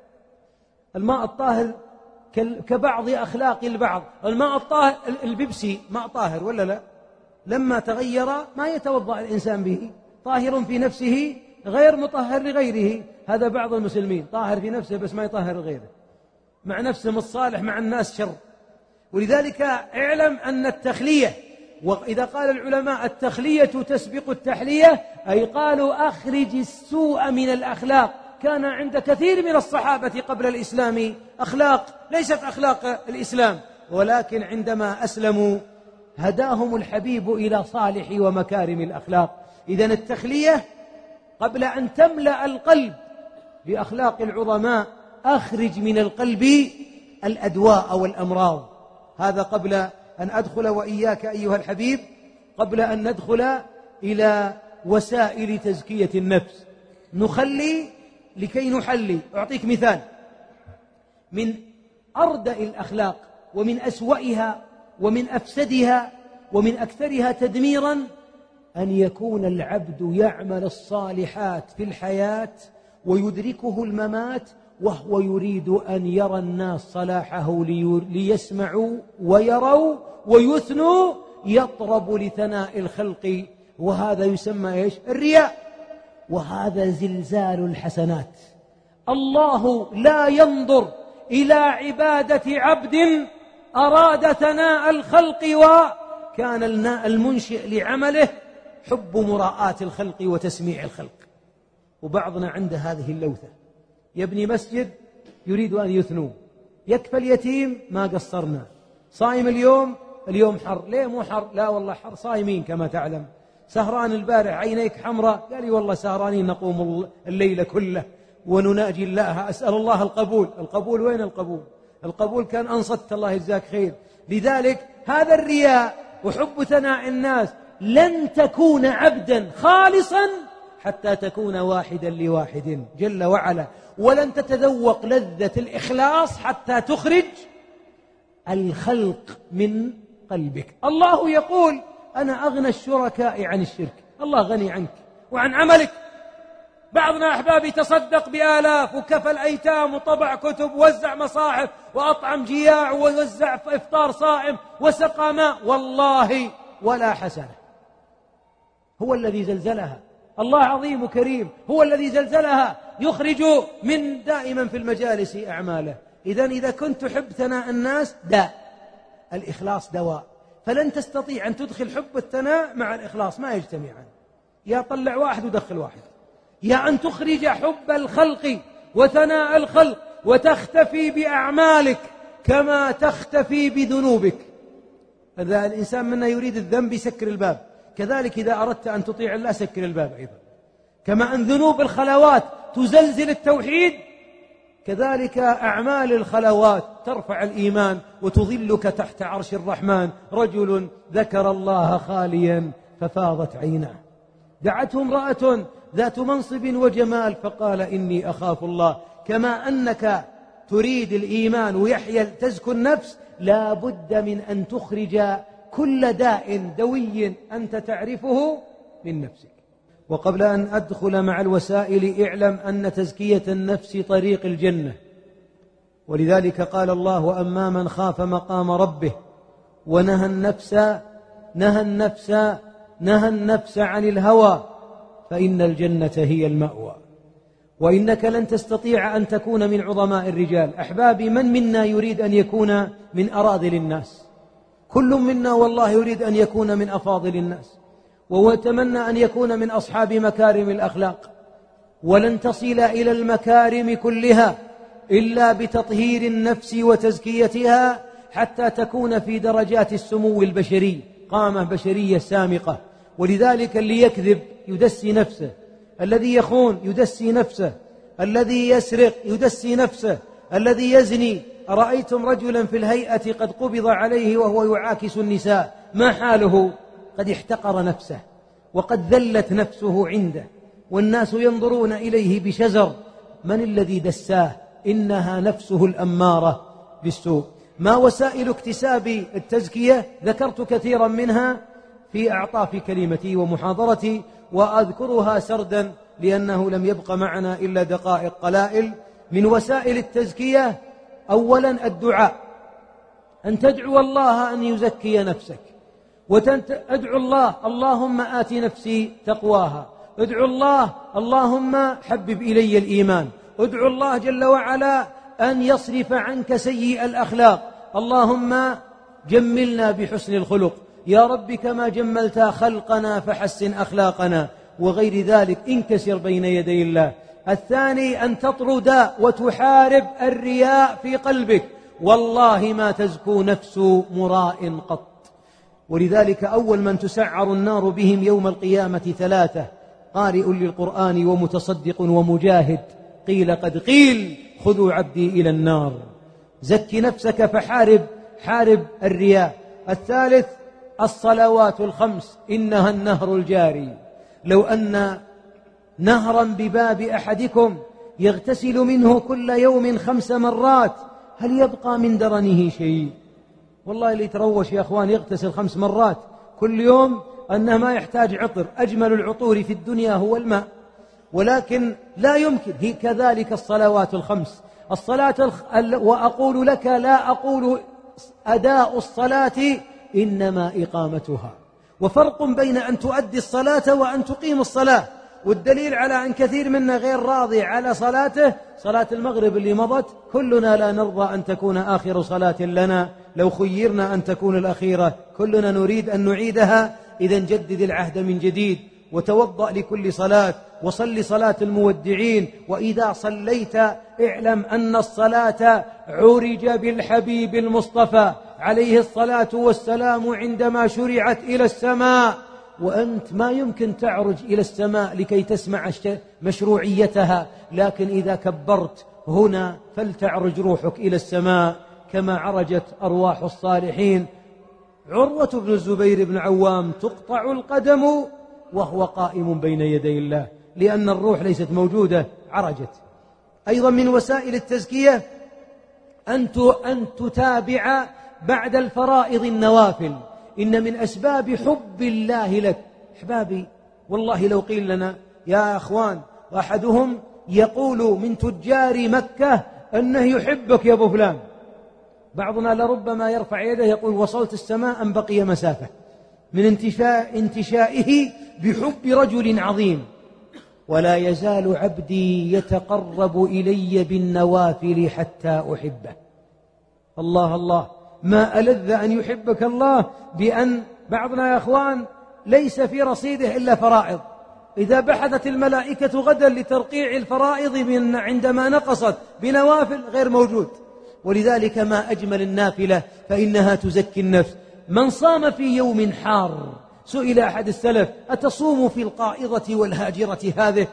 الماء الطاهر كبعض أخلاق البعض. الماء الطاهر البيبسي ماء طاهر ولا لا؟ لما تغير ما يتوضأ الإنسان به، طاهر في نفسه غير مطهر لغيره. هذا بعض المسلمين طاهر في نفسه بس ما يطهر غيره، مع نفسه الصالح مع الناس شر. ولذلك اعلم أن التخلية، وإذا قال العلماء التخلية تسبق التحلية، أي قالوا أخرج السوء من الأخلاق. كان عند كثير من الصحابة قبل الإسلام أخلاق ليست أخلاق الإسلام، ولكن عندما أسلموا هداهم الحبيب إلى صالح ومكارم الأخلاق. إذن التخلية قبل أن تملأ القلب بأخلاق العظماء أخرج من القلب الأدواء والأمراض. هذا قبل أن أدخل وإياك أيها الحبيب، قبل أن ندخل إلى وسائل تزكية النفس. نخلي لكي نحلي. أعطيك مثال من أردأ الأخلاق ومن أسوأها ومن أفسدها ومن أكثرها تدميرا أن يكون العبد يعمل الصالحات في الحياة ويدركه الممات وهو يريد أن يرى الناس صلاحه ليسمعوا ويروا ويثنوا، يطرب لثناء الخلق، وهذا يسمى إيش؟ الرياء. وهذا زلزال الحسنات. الله لا ينظر إلى عبادة عبد أراد ثناء الخلق وكان المنشئ لعمله حب مراءة الخلق وتسميع الخلق. وبعضنا عنده هذه اللوثة، يبني مسجد يريد أن يثنو، يكفى اليتيم ما قصرنا، صائم اليوم حر، ليه مو حر؟ لا والله حر، صائمين كما تعلم. سهران البارح عينيك حمراء، قال لي والله سهرانين نقوم الليل كله ونناجي الله، أسأل الله القبول. القبول وين القبول؟ القبول كان أنصت، الله يجزاك خير. لذلك هذا الرياء وحب ثناء الناس، لن تكون عبدا خالصا حتى تكون واحدا لواحد جل وعلا، ولن تتذوق لذة الإخلاص حتى تخرج الخلق من قلبك. الله يقول أنا أغنى الشركاء عن الشرك. الله غني عنك وعن عملك. بعضنا أحبابي تصدق بآلاف وكفى الأيتام وطبع كتب ووزع مصاحف وأطعم جياع ووزع إفطار صائم وسقى ماء، والله ولا حسنة. هو الذي زلزلها، الله عظيم وكريم، هو الذي زلزلها، يخرج من دائما في المجالس أعماله. إذا كنت تحب ثناء الناس داء، الإخلاص دواء، فلن تستطيع أن تدخل حب الثناء مع الإخلاص، ما يجتمعان. يا طلع واحد ودخل واحد، يا أن تخرج حب الخلق وثناء الخلق وتختفي بأعمالك كما تختفي بذنوبك. إذا الإنسان منا يريد الذنب يسكر الباب، كذلك إذا أردت أن تطيع الله سكر الباب أيضا. كما أن ذنوب الخلوات تزلزل التوحيد، كذلك أعمال الخلوات ترفع الإيمان وتظلك تحت عرش الرحمن. رجل ذكر الله خاليا ففاضت عيناه، دعته امرأة ذات منصب وجمال فقال إني أخاف الله. كما أنك تريد الإيمان ويحيى تزكو النفس، لا بد من أن تخرج كل داء دوي أنت تعرفه من نفسك. وقبل أن أدخل مع الوسائل، اعلم أن تزكية النفس طريق الجنة. ولذلك قال الله وأما من خاف مقام ربه ونهى النفس عن الهوى فإن الجنة هي المأوى. وإنك لن تستطيع أن تكون من عظماء الرجال. أحبابي، من منا يريد أن يكون من أراذل الناس؟ كل منا والله يريد أن يكون من أفاضل الناس، ويتمنى أن يكون من أصحاب مكارم الأخلاق. ولن تصل إلى المكارم كلها إلا بتطهير النفس وتزكيتها حتى تكون في درجات السمو البشري، قامة بشرية سامقة. ولذلك اللي يكذب يدسي نفسه، الذي يخون يدسي نفسه، الذي يسرق يدسي نفسه، الذي يزني. أرأيتم رجلا في الهيئة قد قبض عليه وهو يعاكس النساء، ما حاله؟ قد احتقر نفسه وقد ذلت نفسه عنده والناس ينظرون إليه بشزر، من الذي دساه؟ إنها نفسه الأمارة بالسوء. ما وسائل اكتساب التزكية؟ ذكرت كثيرا منها في أعطاف كلمتي ومحاضرتي، وأذكرها سردا لأنه لم يبق معنا إلا دقائق قلائل. من وسائل التزكية أولا الدعاء، أن تدعو الله أن يزكي نفسك، وأدعو الله اللهم آت نفسي تقواها، ادعو الله اللهم حبب إلي الإيمان، ادعو الله جل وعلا أن يصرف عنك سيء الأخلاق، اللهم جملنا بحسن الخلق، يا رب كما جملت خلقنا فحسن أخلاقنا، وغير ذلك. انكسر بين يدي الله. الثاني أن تطرد وتحارب الرياء في قلبك، والله ما تزكو نفس مراء قط. ولذلك أول من تسعر النار بهم يوم القيامة ثلاثة: قارئ للقرآن ومتصدق ومجاهد، قيل قد قيل خذوا عبدي إلى النار. زك نفسك حارب الرياء. الثالث الصلوات الخمس، إنها النهر الجاري، لو أن نهرا بباب أحدكم يغتسل منه كل يوم 5 مرات هل يبقى من درنه شيء؟ والله اللي يتروش يا أخوان يغتسل 5 مرات كل يوم أنه ما يحتاج عطر. أجمل العطور في الدنيا هو الماء، ولكن لا يمكن. هي كذلك الصلوات الخمس. وأقول لك لا أقول أداء الصلاة، إنما إقامتها. وفرق بين أن تؤدي الصلاة وأن تقيم الصلاة. والدليل على أن كثير منا غير راضي على صلاته صلاة المغرب اللي مضت، كلنا لا نرضى أن تكون آخر صلاة لنا، لو خيرنا أن تكون الأخيرة كلنا نريد أن نعيدها. إذا جدد العهد من جديد، وتوضأ لكل صلاة، وصل صلاة المودعين. وإذا صليت اعلم أن الصلاة عرج بالحبيب المصطفى عليه الصلاة والسلام عندما شرعت إلى السماء، وأنت ما يمكن تعرج إلى السماء لكي تسمع مشروعيتها، لكن إذا كبرت هنا فلتعرج روحك إلى السماء كما عرجت أرواح الصالحين. عروة بن الزبير بن عوام تقطع القدم وهو قائم بين يدي الله، لأن الروح ليست موجودة، عرجت. أيضا من وسائل التزكية أن تتابع بعد الفرائض النوافل. إن من أسباب حب الله لك، أحبابي والله لو قيل لنا يا أخوان، وأحدهم يقول من تجار مكة أنه يحبك يا أبو فلان، بعضنا لربما يرفع يده يقول وصلت السماء أم بقي مسافة، من انتشائه بحب رجل عظيم. ولا يزال عبدي يتقرب إلي بالنوافل حتى أحبه. الله الله، ما ألذ أن يحبك الله، بأن بعضنا يا أخوان ليس في رصيده إلا فرائض. إذا بحثت الملائكة غدا لترقيع الفرائض من عندما نقصت بنوافل غير موجود. ولذلك ما أجمل النافلة، فإنها تزكي النفس. من صام في يوم حار، سئل أحد السلف أتصوم في القائضة والهاجرة هذه؟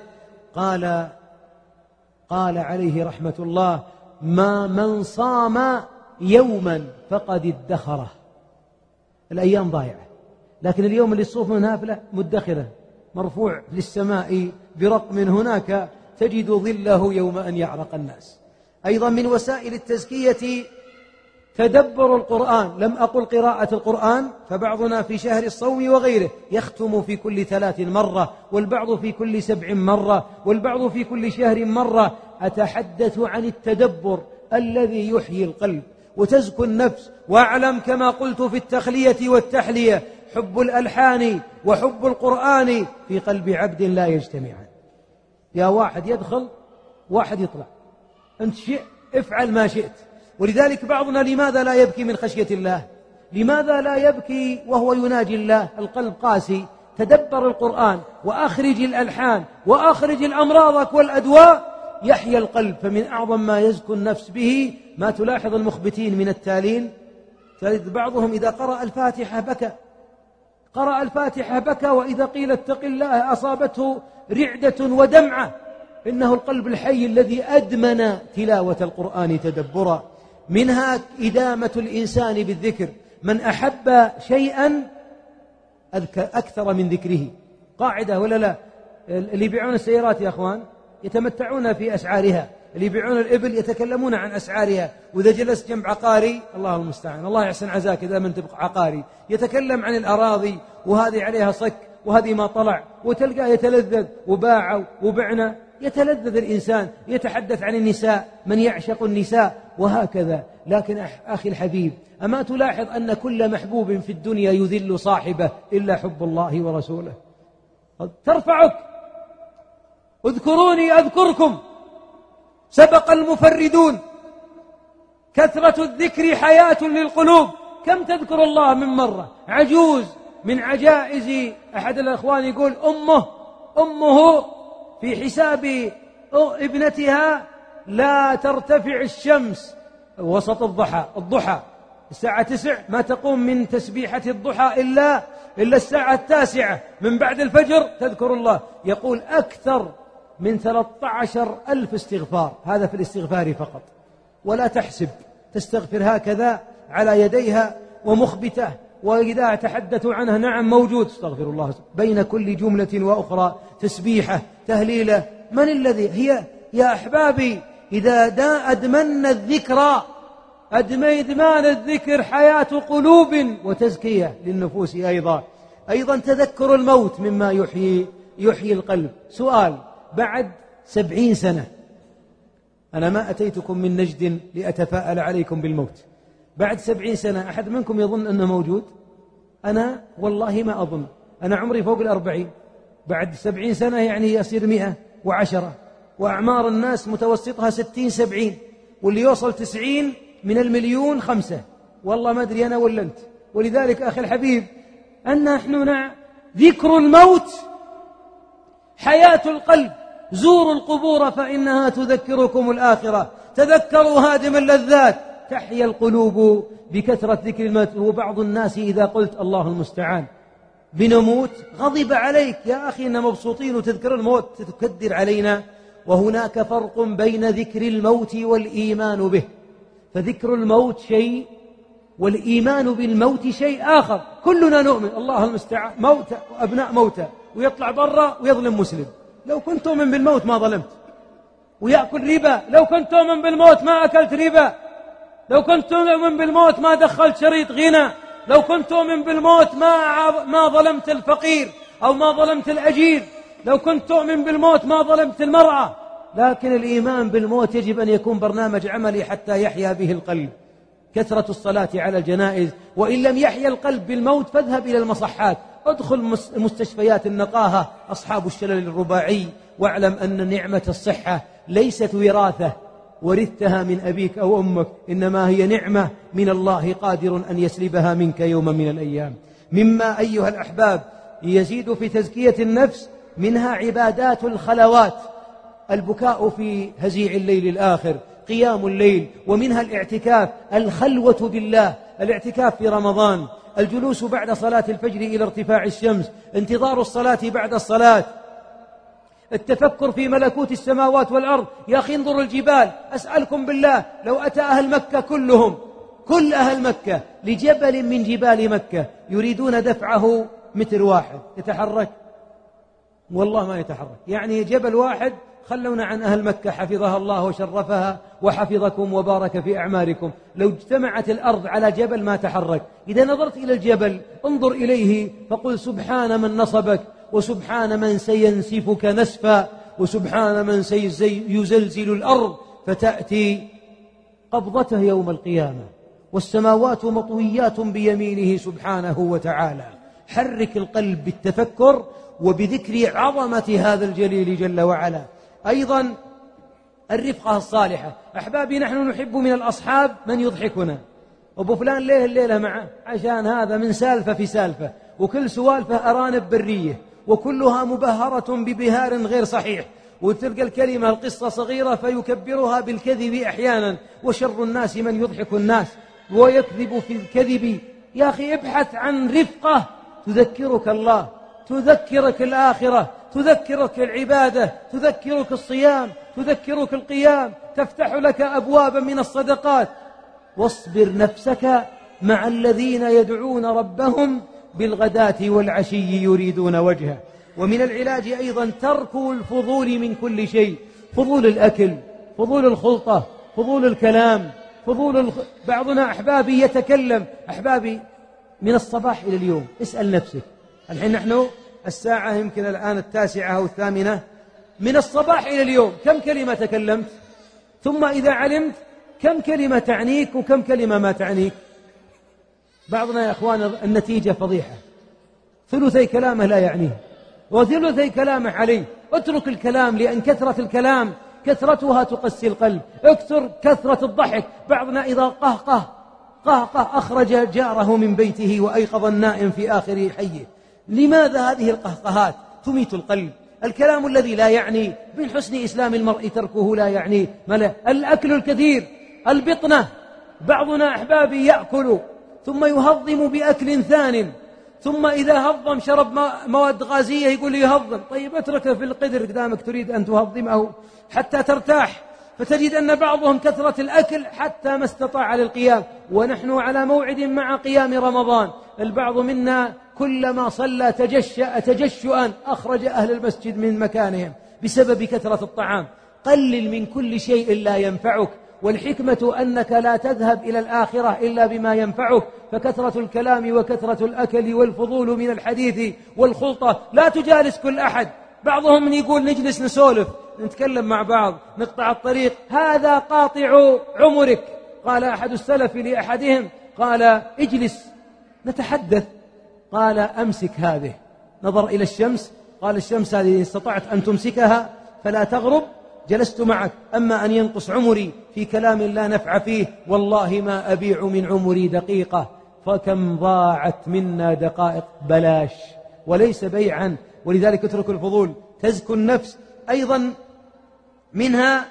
قال عليه رحمة الله ما من صام يوما فقد ادخره. الأيام ضايعة، لكن اليوم اللي يصوم نافلة مدخرة، مرفوع للسماء برقم هناك تجد ظله يوم أن يعرق الناس. أيضا من وسائل التزكية تدبر القرآن. لم أقل قراءة القرآن، فبعضنا في شهر الصوم وغيره يختم في كل 3 مرة، والبعض في كل 7 مرة، والبعض في كل شهر مرة. أتحدث عن التدبر الذي يحيي القلب وتزكو النفس. وأعلم كما قلت في التخلية والتحلية، حب الألحان وحب القرآن في قلب عبد لا يجتمعان. يا واحد يدخل واحد يطلع، أنت افعل ما شئت. ولذلك بعضنا لماذا لا يبكي من خشية الله؟ لماذا لا يبكي وهو يناجي الله؟ القلب قاسي. تدبر القرآن وأخرج الألحان وأخرج الأمراض والأدواء، يحيى القلب. فمن أعظم ما يزكو النفس به ما تلاحظ المخبتين من التالين، تجد بعضهم إذا قرأ الفاتحة بكى، وإذا قيل اتق الله أصابته رعدة ودمعة. إنه القلب الحي الذي أدمن تلاوة القرآن تدبرا. منها إدامة الإنسان بالذكر. من أحب شيئا أكثر من ذكره. قاعدة ولا لا؟ اللي يبيعون السيارات يا أخوان يتمتعون في أسعارها، اللي يبيعون الإبل يتكلمون عن أسعارها، وإذا جلس جنب عقاري الله المستعان، الله يحسن عزاك إذا من تبقى عقاري، يتكلم عن الأراضي وهذه عليها صك وهذه ما طلع، وتلقاه يتلذذ وباعوا وبعنا، يتلذذ الإنسان، يتحدث عن النساء، من يعشق النساء وهكذا. لكن أخي الحبيب، أما تلاحظ أن كل محبوب في الدنيا يذل صاحبه إلا حب الله ورسوله؟ ترفعك، اذكروني أذكركم، سبق المفردون، كثرة الذكر حياة للقلوب. كم تذكر الله من مرة؟ عجوز من عجائز أحد الأخوان يقول أمه في حساب ابنتها لا ترتفع الشمس وسط الضحى الساعة 9 ما تقوم من تسبيحة الضحى إلا الساعة 9 من بعد الفجر تذكر الله. يقول أكثر من 13,000 استغفار، هذا في الاستغفار فقط، ولا تحسب، تستغفر هكذا على يديها ومخبته، وإذا تحدثوا عنها نعم موجود، استغفر الله، بين كل جملة وأخرى تسبيحة تهليلة. من الذي هي يا أحبابي؟ إذا أدمن الذكر، إدمان الذكر حياة قلوب وتزكية للنفوس. أيضا تذكر الموت مما يحيي القلب. سؤال، بعد 70 سنة، أنا ما أتيتكم من نجد لأتفاءل عليكم بالموت، بعد 70 سنة أحد منكم يظن أنه موجود؟ أنا والله ما أظن، أنا عمري فوق 40، بعد 70 سنة يعني يصير 110، وأعمار الناس متوسطها 60-70، واللي يوصل 90 من المليون 5، والله ما أدري أنا ولا أنت. ولذلك أخي الحبيب، أن نحن ذكر الموت حياة القلب. زوروا القبور فإنها تذكركم الآخرة، تذكروا هادم اللذات، تحيا القلوب بكثرة ذكر الموت. وبعض الناس إذا قلت الله المستعان بنموت غضب عليك، يا أخي إن مبسوطين وتذكر الموت تكدر علينا. وهناك فرق بين ذكر الموت والإيمان به، فذكر الموت شيء والإيمان بالموت شيء آخر. كلنا نؤمن الله المستعان موتى وأبناء موتى، ويطلع برا ويظلم مسلم. لو كنت تؤمن بالموت ما ظلمت. ويأكل ربا، لو كنت تؤمن بالموت ما أكلت ربا. لو كنت تؤمن بالموت ما دخلت شريط غنى. لو كنت تؤمن بالموت ما ظلمت الفقير أو ما ظلمت الأجير. لو كنت تؤمن بالموت ما ظلمت المرأة. لكن الإيمان بالموت يجب أن يكون برنامج عملي حتى يحيا به القلب. كثرة الصلاة على الجنائز، وإن لم يحيا القلب بالموت فاذهب إلى المصحات، ادخل مستشفيات النقاهة، أصحاب الشلل الرباعي، واعلم أن نعمة الصحة ليست وراثة ورثتها من أبيك أو أمك، إنما هي نعمة من الله قادر أن يسلبها منك يوما من الأيام. مما أيها الأحباب يزيد في تزكية النفس منها عبادات الخلوات، البكاء في هزيع الليل الآخر، قيام الليل، ومنها الاعتكاف، الخلوة بالله، الاعتكاف في رمضان، الجلوس بعد صلاة الفجر إلى ارتفاع الشمس، انتظار الصلاة بعد الصلاة، التفكر في ملكوت السماوات والأرض. يا أخي انظر الجبال، أسألكم بالله لو أتى أهل مكة كلهم، كل أهل مكة لجبل من جبال مكة يريدون دفعه متر واحد، يتحرك؟ والله ما يتحرك. يعني جبل واحد خلونا عن أهل مكة حفظها الله وشرفها وحفظكم وبارك في أعماركم، لو اجتمعت الأرض على جبل ما تحرك. إذا نظرت إلى الجبل انظر إليه فقل سبحان من نصبك، وسبحان من سينسفك نسفا، وسبحان من سيزلزل الأرض فتأتي قبضته يوم القيامة، والسماوات مطويات بيمينه سبحانه وتعالى. حرك القلب بالتفكر وبذكر عظمة هذا الجليل جل وعلا. أيضا الرفقة الصالحة. أحبابي، نحن نحب من الأصحاب من يضحكنا. أبو فلان ليه الليلة معه؟ عشان هذا من سالفة في سالفة، وكل سوالفة أرانب برية، وكلها مبهرة ببهار غير صحيح، وتلقى الكلمة القصة صغيرة فيكبرها بالكذب أحيانا. وشر الناس من يضحك الناس ويكذب في الكذب. يا أخي ابحث عن رفقة تذكرك الله، تذكرك الآخرة، تذكرك العبادة، تذكرك الصيام، تذكرك القيام، تفتح لك أبوابا من الصدقات. واصبر نفسك مع الذين يدعون ربهم بالغداة والعشي يريدون وجهه. ومن العلاج أيضا ترك الفضول من كل شيء، فضول الأكل، فضول الخلطة، فضول الكلام، بعضنا أحبابي يتكلم، أحبابي من الصباح إلى اليوم اسأل نفسك، الحين نحن الساعة يمكن الآن 9 أو 8، من الصباح إلى اليوم كم كلمة تكلمت؟ ثم إذا علمت كم كلمة تعنيك وكم كلمة ما تعنيك؟ بعضنا يا أخوان النتيجة فضيحة، ثلثي كلامه لا يعنيه وثلثي كلامه عليه. اترك الكلام، لأن كثرة الكلام كثرتها تقسي القلب. اكثر كثرة الضحك، بعضنا إذا قهقه أخرج جاره من بيته وأيقظ النائم في آخر حيه. لماذا هذه القهقهات؟ تميت القلب. الكلام الذي لا يعني، من حسن إسلام المرء تركه لا يعني. الأكل الكثير، البطنة، بعضنا أحبابي يأكل ثم يهضم بأكل ثان، ثم إذا هضم شرب مواد غازية يقول يهضم. طيب اتركه في القدر قدامك، تريد أن تهضمه حتى ترتاح. فتجد أن بعضهم كثرة الأكل حتى ما استطاع للقيام، ونحن على موعد مع قيام رمضان. البعض منا كلما صلى تجشؤا أخرج أهل المسجد من مكانهم بسبب كثرة الطعام. قلل من كل شيء لا ينفعك، والحكمة أنك لا تذهب إلى الآخرة إلا بما ينفعك. فكثرة الكلام وكثرة الأكل والفضول من الحديث والخلطة، لا تجالس كل أحد. بعضهم من يقول نجلس نسولف نتكلم مع بعض نقطع الطريق، هذا قاطع عمرك. قال أحد السلف لأحدهم، قال اجلس نتحدث، قال أمسك هذه، نظر إلى الشمس، قال الشمس هذه استطعت أن تمسكها فلا تغرب جلست معك، أما أن ينقص عمري في كلام لا نفع فيه والله ما أبيع من عمري دقيقة. فكم ضاعت منا دقائق بلاش وليس بيعا. ولذلك اترك الفضول، تزكو النفس. أيضا منها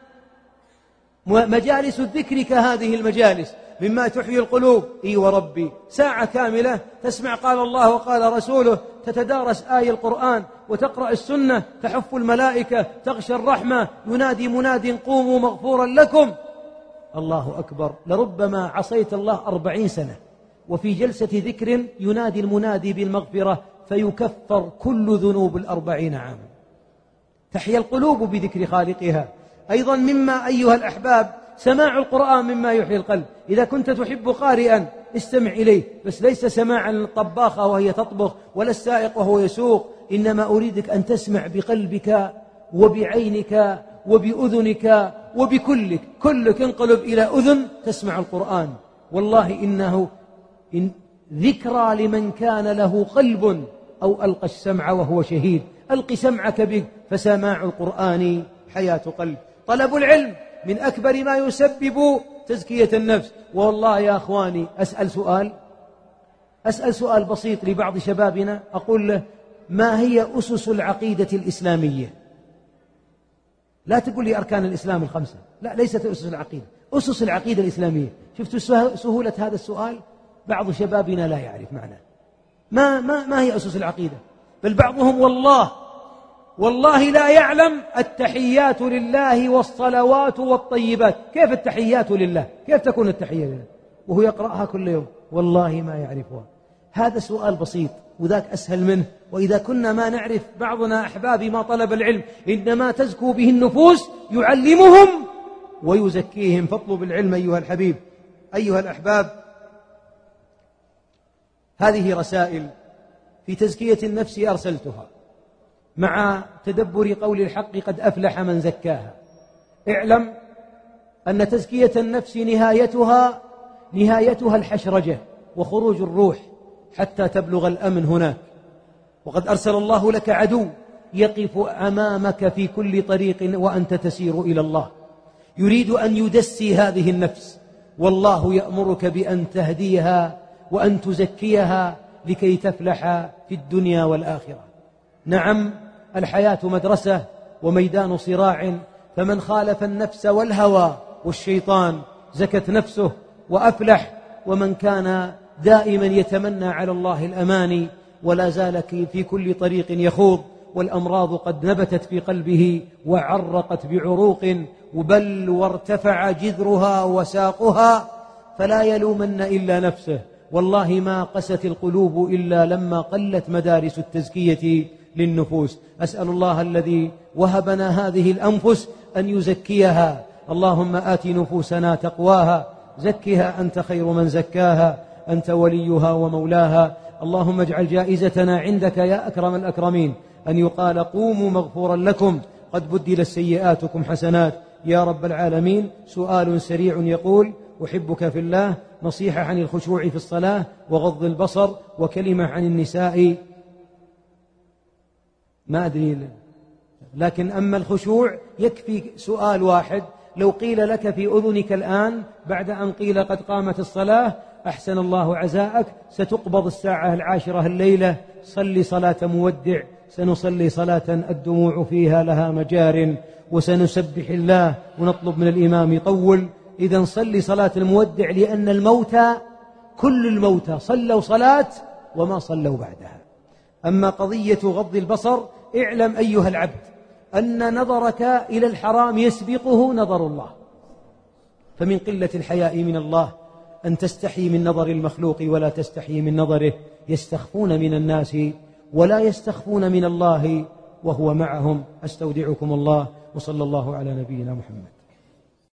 مجالس الذكر كهذه المجالس، مما تحيي القلوب. إي وربي، ساعة كاملة تسمع قال الله وقال رسوله، تتدارس آية القرآن وتقرأ السنة، تحف الملائكة، تغشى الرحمة، ينادي مناد قوموا مغفورا لكم. الله أكبر، لربما عصيت الله 40 سنة وفي جلسة ذكر ينادي المنادي بالمغفرة فيكفر كل ذنوب 40 عاما. تحيا القلوب بذكر خالقها. أيضا مما أيها الأحباب سماع القرآن مما يحيي القلب. إذا كنت تحب قارئا استمع إليه، بس ليس سماعا للطباخة وهي تطبخ ولا السائق وهو يسوق، إنما أريدك أن تسمع بقلبك وبعينك وبأذنك وبكلك، كلك انقلب إلى أذن تسمع القرآن. والله إنه ذكرى لمن كان له قلب أو ألقى السمع وهو شهيد. ألق سمعك به، فسماع القرآن حياة قلب. طلب العلم من أكبر ما يسبب تزكية النفس. والله يا أخواني أسأل سؤال بسيط لبعض شبابنا، أقول له ما هي أسس العقيدة الإسلامية؟ لا تقول لي أركان الإسلام ال5، لا، ليست أسس العقيدة، أسس العقيدة الإسلامية. شفتوا سهولة هذا السؤال؟ بعض شبابنا لا يعرف معناه. ما هي أسس العقيدة؟ بل بعضهم والله لا يعلم التحيات لله والصلوات والطيبات. كيف التحيات لله؟ كيف تكون التحية لله وهو يقرأها كل يوم؟ والله ما يعرفها. هذا سؤال بسيط وذاك أسهل منه. وإذا كنا ما نعرف بعضنا أحبابي ما طلب العلم إنما تزكو به النفوس، يعلمهم ويزكيهم. فاطلب العلم أيها الحبيب. أيها الأحباب، هذه رسائل في تزكية النفس أرسلتها مع تدبر قول الحق قد أفلح من زكاها. اعلم أن تزكية النفس نهايتها الحشرجة وخروج الروح حتى تبلغ الأمن هناك. وقد أرسل الله لك عدو يقف أمامك في كل طريق وأنت تسير إلى الله، يريد أن يدسي هذه النفس. والله يأمرك بأن تهديها وأن تزكيها لكي تفلح في الدنيا والآخرة. نعم، الحياة مدرسة وميدان صراع، فمن خالف النفس والهوى والشيطان زكت نفسه وأفلح. ومن كان دائما يتمنى على الله الأماني ولا زال في كل طريق يخوض والأمراض قد نبتت في قلبه وعرقت بعروق بل وارتفع جذرها وساقها، فلا يلومن إلا نفسه. والله ما قست القلوب إلا لما قلت مدارس التزكية للنفوس. أسأل الله الذي وهبنا هذه الأنفس أن يزكيها. اللهم آت نفوسنا تقواها، زكها أنت خير من زكاها، أنت وليها ومولاها. اللهم اجعل جائزتنا عندك يا أكرم الأكرمين أن يقال قوموا مغفورا لكم قد بدلت سيئاتكم حسنات يا رب العالمين. سؤال سريع يقول: أحبك في الله، نصيحة عن الخشوع في الصلاة وغض البصر، وكلمة عن النساء. ما أدري، لكن أما الخشوع يكفي سؤال واحد. لو قيل لك في أذنك الآن بعد أن قيل قد قامت الصلاة: أحسن الله عزاءك، ستقبض الساعة 10 الليلة، صلي صلاة مودع، سنصلي صلاة الدموع فيها لها مجار، وسنسبح الله ونطلب من الإمام يطول. إذن صلي صلاة المودع، لأن الموتى كل الموتى صلوا صلاة وما صلوا بعدها. أما قضية غض البصر، اعلم أيها العبد أن نظرك إلى الحرام يسبقه نظر الله، فمن قلة الحياء من الله أن تستحي من نظر المخلوق ولا تستحي من نظره. يستخفون من الناس ولا يستخفون من الله وهو معهم. أستودعكم الله، وصلى الله على نبينا محمد.